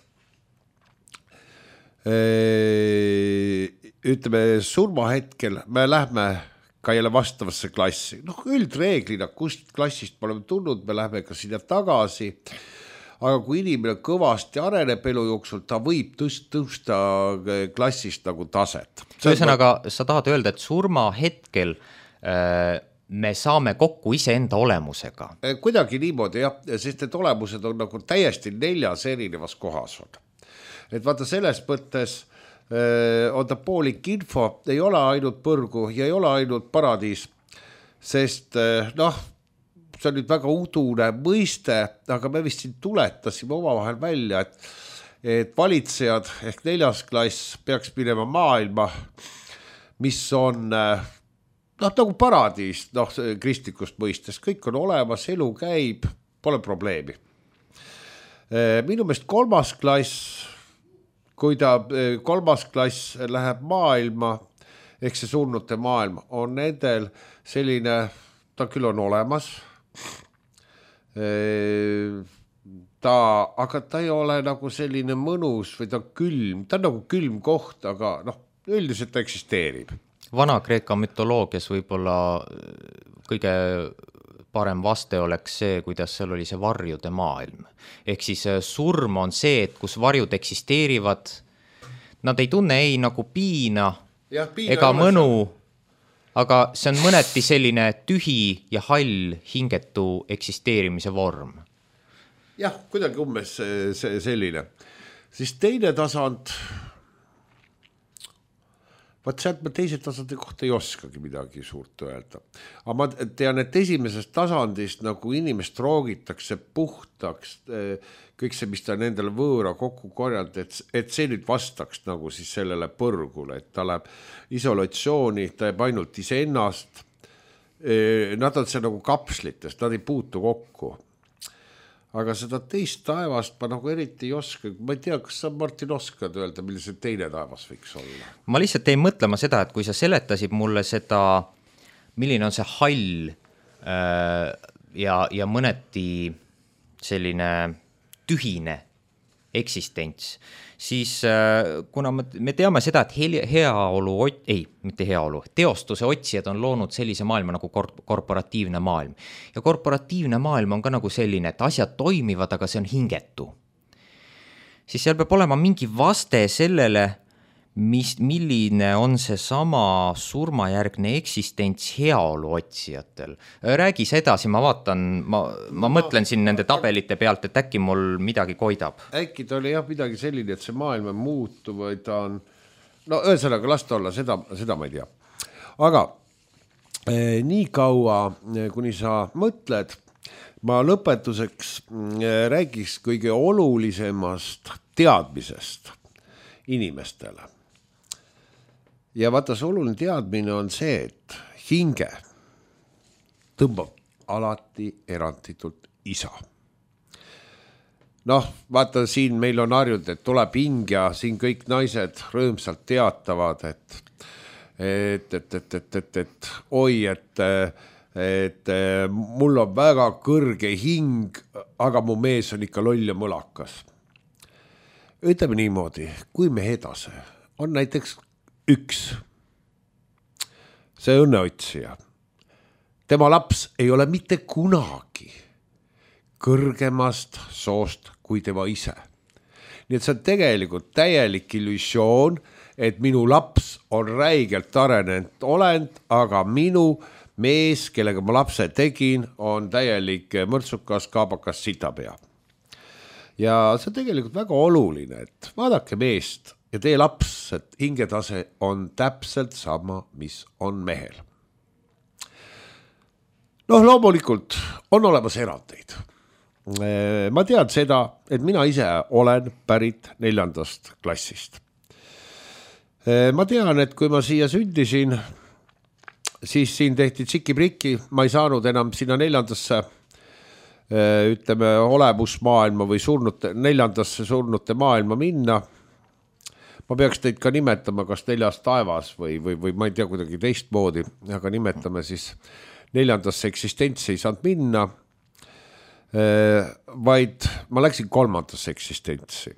ütleme, surma hetkel me lähme ka jälle vastavasse klassi. Noh, üldreeglina, kust klassist me oleme tulnud, me lähme ka sinna tagasi. Aga kui inimene kõvasti areneb elu jooksul, ta võib tõst, tõusta klassist nagu taset. Ühesõnaga, sa tahad öelda, et surma hetkel äh, me saame kokku iseenda olemusega? Kuidagi niimoodi, jah, sest et olemused on nagu täiesti neljas erinevas kohas. On. Et vaata, selles mõttes äh, on ta poolik info, ei ole ainult põrgu ja ei ole ainult paradiis, sest äh, noh, see on nüüd väga udune mõiste, aga me vist siin tuletasime omavahel välja, et, et valitsejad ehk neljas klass peaks minema maailma, mis on noh, nagu paradiis, noh, kristlikust mõistes, kõik on olemas, elu käib, pole probleemi. Minu meelest kolmas klass, kui ta kolmas klass läheb maailma, ehk see surnute maailm, on nendel selline, ta küll on olemas, ta, aga ta ei ole nagu selline mõnus või ta on külm, ta on nagu külm koht, aga noh, üldiselt ta eksisteerib. Vana-Kreeka mütoloogias võib-olla kõige parem vaste oleks see, kuidas seal oli see varjude maailm. Ehk siis surm on see, et kus varjud eksisteerivad, nad ei tunne ei nagu piina, ja, piina ega mõnu, aga see on mõneti selline tühi ja hall hingetu eksisteerimise vorm. Jah, kuidagi umbes see, see selline. Siis teine tasand, vaat sealt ma teise tasandi kohta ei oskagi midagi suurt öelda. Aga ma tean, et esimesest tasandist nagu inimest roogitakse puhtaks, kõik see, mis ta nendele võõra kokku korjanud, et, et see nüüd vastaks nagu siis sellele põrgule, et ta läheb isolatsiooni, ta jääb ainult iseennast. Nad on see nagu kapslitest, nad ei puutu kokku. Aga seda teist taevast ma nagu eriti ei oska. Ma ei tea, kas sa, Martin, oskad öelda, milline see teine taevas võiks olla? Ma lihtsalt jäin mõtlema seda, et kui sa seletasid mulle seda, milline on see hall äh, ja, ja mõneti selline tühine eksistents, siis äh, kuna me teame seda, et heaolu, ei, mitte heaolu, teostuse otsijad on loonud sellise maailma nagu korporatiivne maailm. Ja korporatiivne maailm on ka nagu selline, et asjad toimivad, aga see on hingetu. Siis seal peab olema mingi vaste sellele, mis, milline on see sama surmajärgne eksistents heaolu otsijatel. Räägis edasi, ma vaatan, ma, ma no, mõtlen siin nende tabelite pealt, et äkki mul midagi koidab. Äkki ta oli jah midagi selline, et see maailm on muutuv või ta on, no ühesõnaga lasta olla, seda, seda ma ei tea. Aga eh, nii kaua, kuni sa mõtled, ma lõpetuseks eh, räägiks kõige olulisemast teadmisest inimestele. Ja vaata, see oluline teadmine on see, et hinge tõmbab alati eranditult isa. Noh, vaata, siin meil on harjud, et tuleb hing ja siin kõik naised rõõmsalt teatavad, et, et, et, et, et, et, et oi, et, et mul on väga kõrge hing, aga mu mees on ikka loll ja mõlakas. Ütleme niimoodi, kui me edasi on näiteks üks, see õnneotsija. Tema laps ei ole mitte kunagi kõrgemast soost kui tema ise. Nii et see on tegelikult täielik illusioon, et minu laps on räigelt arenenud olend, aga minu mees, kellega ma lapse tegin, on täielik mõrtsukas, kaabakas sitapea. Ja see on tegelikult väga oluline, et vaadake meest, ja teie laps, et hingetase on täpselt sama, mis on mehel. Noh, loomulikult on olemas erandeid. Ma tean seda, et mina ise olen pärit neljandast klassist. Ma tean, et kui ma siia sündisin, siis siin tehti tsiki-priki, ma ei saanud enam sinna neljandasse ütleme olemusmaailma või surnute, neljandasse surnute maailma minna. Ma peaks teid ka nimetama kas neljas taevas või, või, või ma ei tea kuidagi teistmoodi, aga nimetame siis neljandasse eksistentsi ei saanud minna, vaid ma läksin kolmandasse eksistentsi.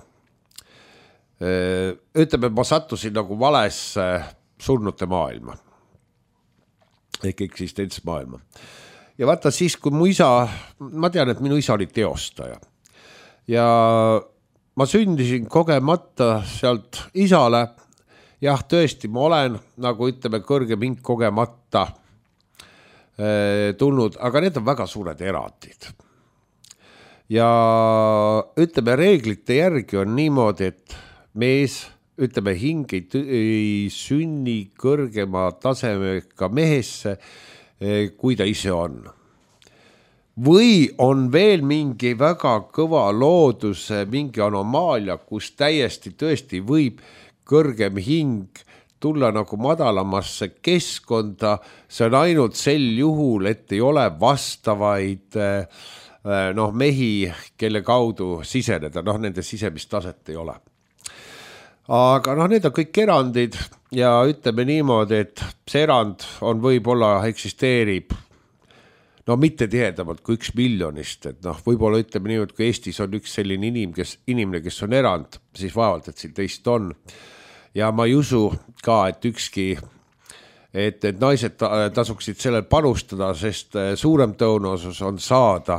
Ütleme, ma sattusin nagu valesse surnute maailma, ehk eksistentsmaailma. Ja vaata siis, kui mu isa, ma tean, et minu isa oli teostaja ja ma sündisin kogemata sealt isale. Jah, tõesti, ma olen, nagu ütleme, kõrge mink kogemata eh, tulnud, aga need on väga suured erandid. Ja ütleme, reeglite järgi on niimoodi, et mees, ütleme, hing ei, ei sünni kõrgema tasemega mehesse, eh, kui ta ise on. või on veel mingi väga kõva looduse, mingi anomaalia, kus täiesti tõesti võib kõrgem hing tulla nagu madalamasse keskkonda, see on ainult sel juhul, et ei ole vastavaid noh, mehi, kelle kaudu siseneda, noh, nende sisemist taset ei ole. Aga noh, need on kõik erandid ja ütleme niimoodi, et see erand on võib-olla eksisteerib no mitte tihedamalt kui üks miljonist, et noh, võib-olla ütleme niimoodi, kui Eestis on üks selline inim, kes, inimene, kes on erand, siis vaevalt, et siin teist on. Ja ma ei usu ka, et ükski, et, et naised tasuksid sellel panustada, sest suurem tõenäosus on saada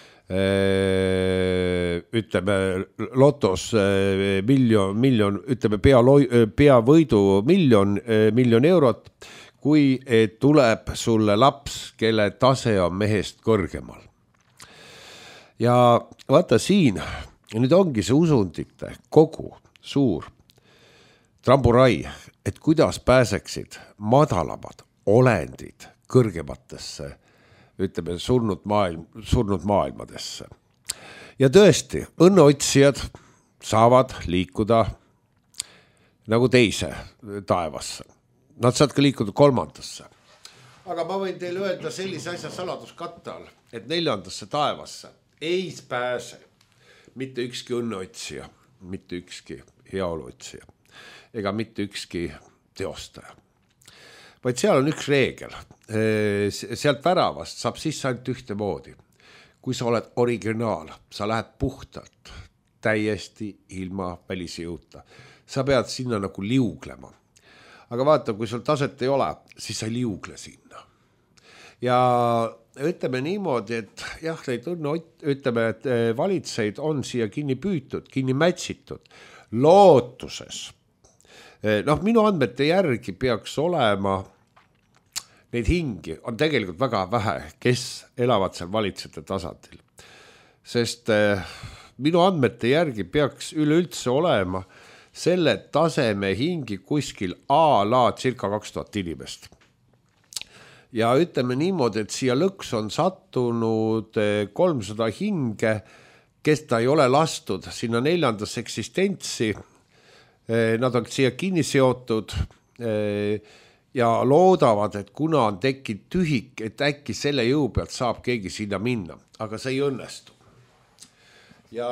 ütleme lotos miljon, miljon, ütleme pea, pea võidu miljon, miljon eurot, kui tuleb sulle laps, kelle tase on mehest kõrgemal. Ja vaata siin, nüüd ongi see usundite kogu suur tramburai, et kuidas pääseksid madalamad olendid kõrgematesse, ütleme, surnud, maailm, surnud maailmadesse. Ja tõesti, õnneotsijad saavad liikuda nagu teise taevasse. Nad saavad ka liikuda kolmandasse. Aga ma võin teile öelda sellise asja saladuskatte all, et neljandasse taevasse ei pääse mitte ükski õnneotsija, mitte ükski heaoluotsija ega mitte ükski teostaja. Vaid seal on üks reegel. Sealt väravast saab sisse ainult ühte moodi. Kui sa oled originaal, sa lähed puhtalt, täiesti ilma välise jõuta. Sa pead sinna nagu liuglema. Aga vaata, kui sul taset ei ole, siis sa ei liugle sinna. Ja ütleme niimoodi, et jah, neid õnne, ütleme, et valitseid on siia kinni püütud, kinni mätsitud, lootuses. Noh, minu andmete järgi peaks olema neid hingi, on tegelikult väga vähe, kes elavad seal valitsejate tasandil. Sest minu andmete järgi peaks üleüldse olema selle taseme hingi kuskil a la circa kaks tuhat inimest. Ja ütleme niimoodi, et siia lõks on sattunud kolmsada hinge, kes ta ei ole lastud sinna neljandasse eksistentsi. Nad on siia kinni seotud ja loodavad, et kuna on tekkinud tühik, et äkki selle jõu pealt saab keegi sinna minna, aga see ei õnnestu. Ja,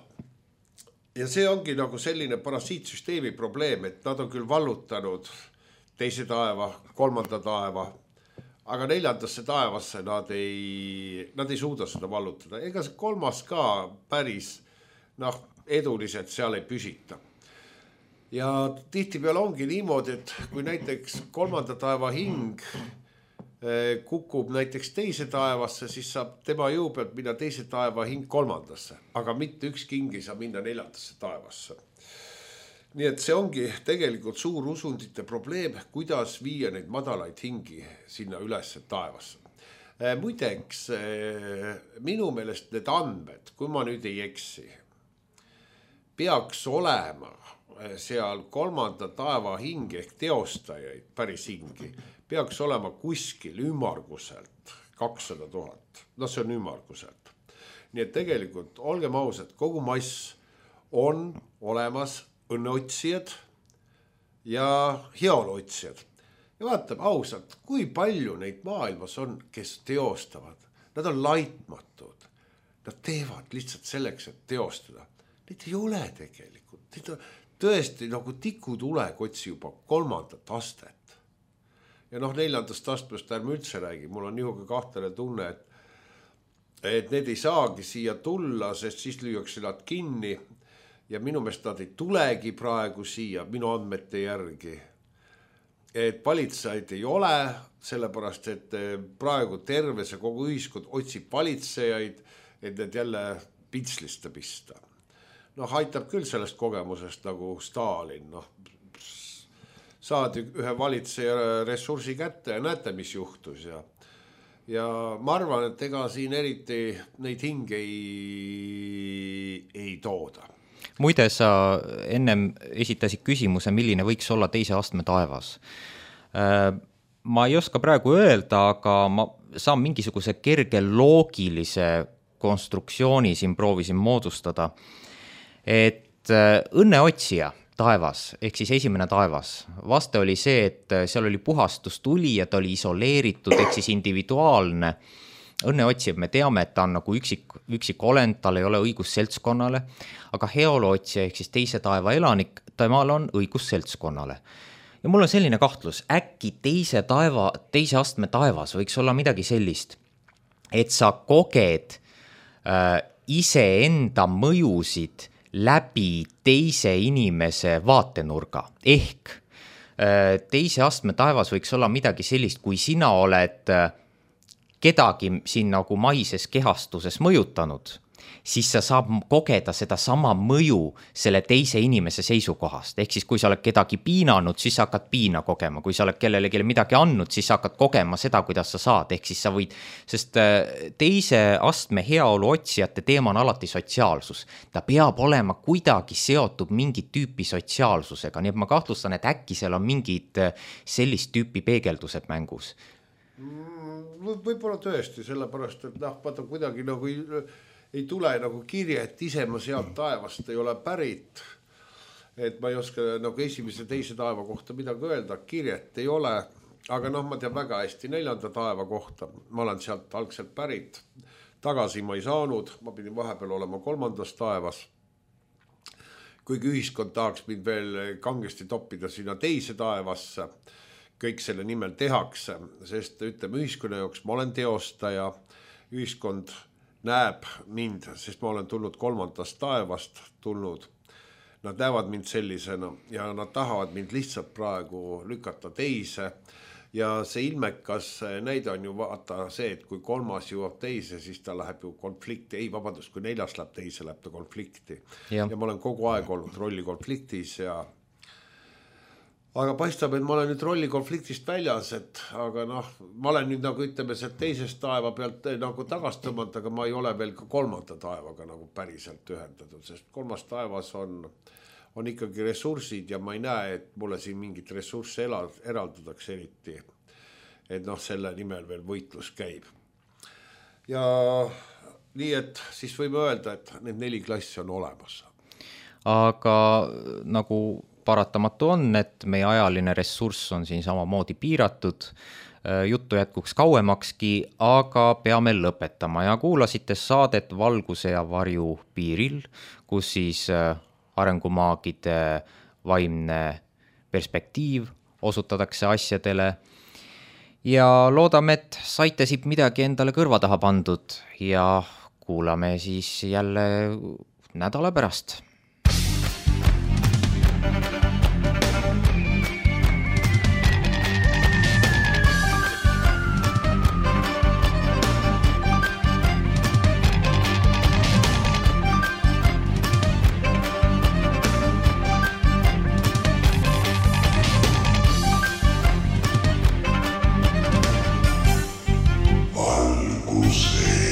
ja see ongi nagu selline parasiitsüsteemi probleem, et nad on küll vallutanud teise taeva, kolmanda taeva, aga neljandasse taevasse nad ei, nad ei suuda seda vallutada. Ega see kolmas ka päris noh, eduliselt seal ei püsita. Ja tihtipeale ongi niimoodi, et kui näiteks kolmanda taeva hing kukub näiteks teise taevasse, siis saab tema jõu pealt minna teise taeva hing kolmandasse, aga mitte üks hing ei saa minna neljandasse taevasse. Nii et see ongi tegelikult suur usundite probleem, kuidas viia neid madalaid hingi sinna üles taevasse. Muideks, minu meelest need andmed, kui ma nüüd ei eksi, peaks olema seal kolmanda taeva hingi ehk teostajaid päris hingi peaks olema kuskil ümarguselt kakssada tuhat. No see on ümarguselt. Nii et tegelikult olgem ausad, kogu mass on olemas õnneotsijad ja heaoluotsijad. Ja vaatab ausalt, kui palju neid maailmas on, kes teostavad. Nad on laitmatud. Nad teevad lihtsalt selleks, et teostada. Neid ei ole tegelikult. Neid on tõesti nagu tikutule kotsi juba kolmandat astet. Ja noh, neljandast astmest ärme üldse räägi. Mul on nihuga kahtlane tunne, et, et need ei saagi siia tulla, sest siis lüüakse nad kinni. Ja minu meelest nad ei tulegi praegu siia minu andmete järgi. Et valitsejaid ei ole, sellepärast, et praegu terve see kogu ühiskond otsib valitsejaid, et need jälle pitsliste pista. Noh, aitab küll sellest kogemusest nagu Stalin. Noh, saad ühe valitseja ressursi kätte ja näete, mis juhtus. Ja, ja ma arvan, et ega siin eriti neid hinge ei, ei tooda. Muide, sa ennem esitasid küsimuse, milline võiks olla teise astme taevas. Ma ei oska praegu öelda, aga ma saan mingisuguse kerge loogilise konstruktsiooni siin proovisin moodustada, et õnneotsija taevas, ehk siis esimene taevas, vaste oli see, et seal oli puhastustuli ja ta oli isoleeritud, ehk siis individuaalne. Õnneotsijav, me teame, et ta on nagu üksik, üksik olend, tal ei ole õigus seltskonnale, aga heaoluotsija ehk siis teise taeva elanik, temal on õigus seltskonnale. Ja mul on selline kahtlus, äkki teise, taeva, teise astme taevas võiks olla midagi sellist, et sa koged äh, iseenda mõjusid läbi teise inimese vaatenurga, ehk äh, teise astme taevas võiks olla midagi sellist, kui sina oled äh, kedagi siin nagu maises kehastuses mõjutanud, siis sa saab kogeda seda sama mõju selle teise inimese seisukohast. Ehk siis kui sa oled kedagi piinanud, siis sa hakkad piina kogema. Kui sa oled kellelegi midagi andnud, siis sa hakkad kogema seda, kuidas sa saad. Ehk siis sa võid, sest teise astme heaolu otsijate teema on alati sotsiaalsus. Ta peab olema kuidagi seotud mingit tüüpi sotsiaalsusega. Nii et ma kahtlustan, et äkki seal on mingid sellist tüüpi peegeldused mängus. Võib-olla tõesti, sellepärast, et noh, vaata kuidagi nagu ei, ei tule nagu kirje, et ise ma sealt taevast ei ole pärit. Et ma ei oska nagu esimese teise taeva kohta midagi öelda, kirjet ei ole, aga noh, ma tean väga hästi neljanda taeva kohta. Ma olen sealt algselt pärit, tagasi ma ei saanud, ma pidin vahepeal olema kolmandas taevas. Kuigi ühiskond tahaks mind veel kangesti toppida sinna teise taevasse, kõik selle nimel tehakse, sest ütleme ühiskonna jooks, ma olen teostaja, ühiskond näeb mind, sest ma olen tulnud kolmandast taevast tulnud. Nad näevad mind sellisena ja nad tahavad mind lihtsalt praegu lükata teise ja see ilmekas näide on ju vaata see, et kui kolmas jõuab teise, siis ta läheb ju konflikti, ei vabandust, kui neljas läheb teise, läheb ta konflikti ja, ja ma olen kogu aeg olnud rolli konfliktis ja aga paistab, et ma olen nüüd rolli konfliktist väljas, et aga noh, ma olen nüüd nagu ütleme sealt teisest taeva pealt nagu tagastõmmanud, aga ma ei ole veel ka kolmanda taevaga nagu päriselt ühendatud, sest kolmas taevas on, on ikkagi ressursid ja ma ei näe, et mulle siin mingit ressursse eraldatakse eriti, et noh, selle nimel veel võitlus käib. Ja nii, et siis võime öelda, et need neli klassi on olemas. Aga nagu paratamatu on, et meie ajaline ressurss on siin samamoodi piiratud, juttu jätkuks kauemakski, aga peame lõpetama ja kuulasite saadet Valguse ja varju piiril, kus siis arengumaagide vaimne perspektiiv osutatakse asjadele ja loodame, et saite siit midagi endale kõrva taha pandud ja kuulame siis jälle nädala pärast. Valguse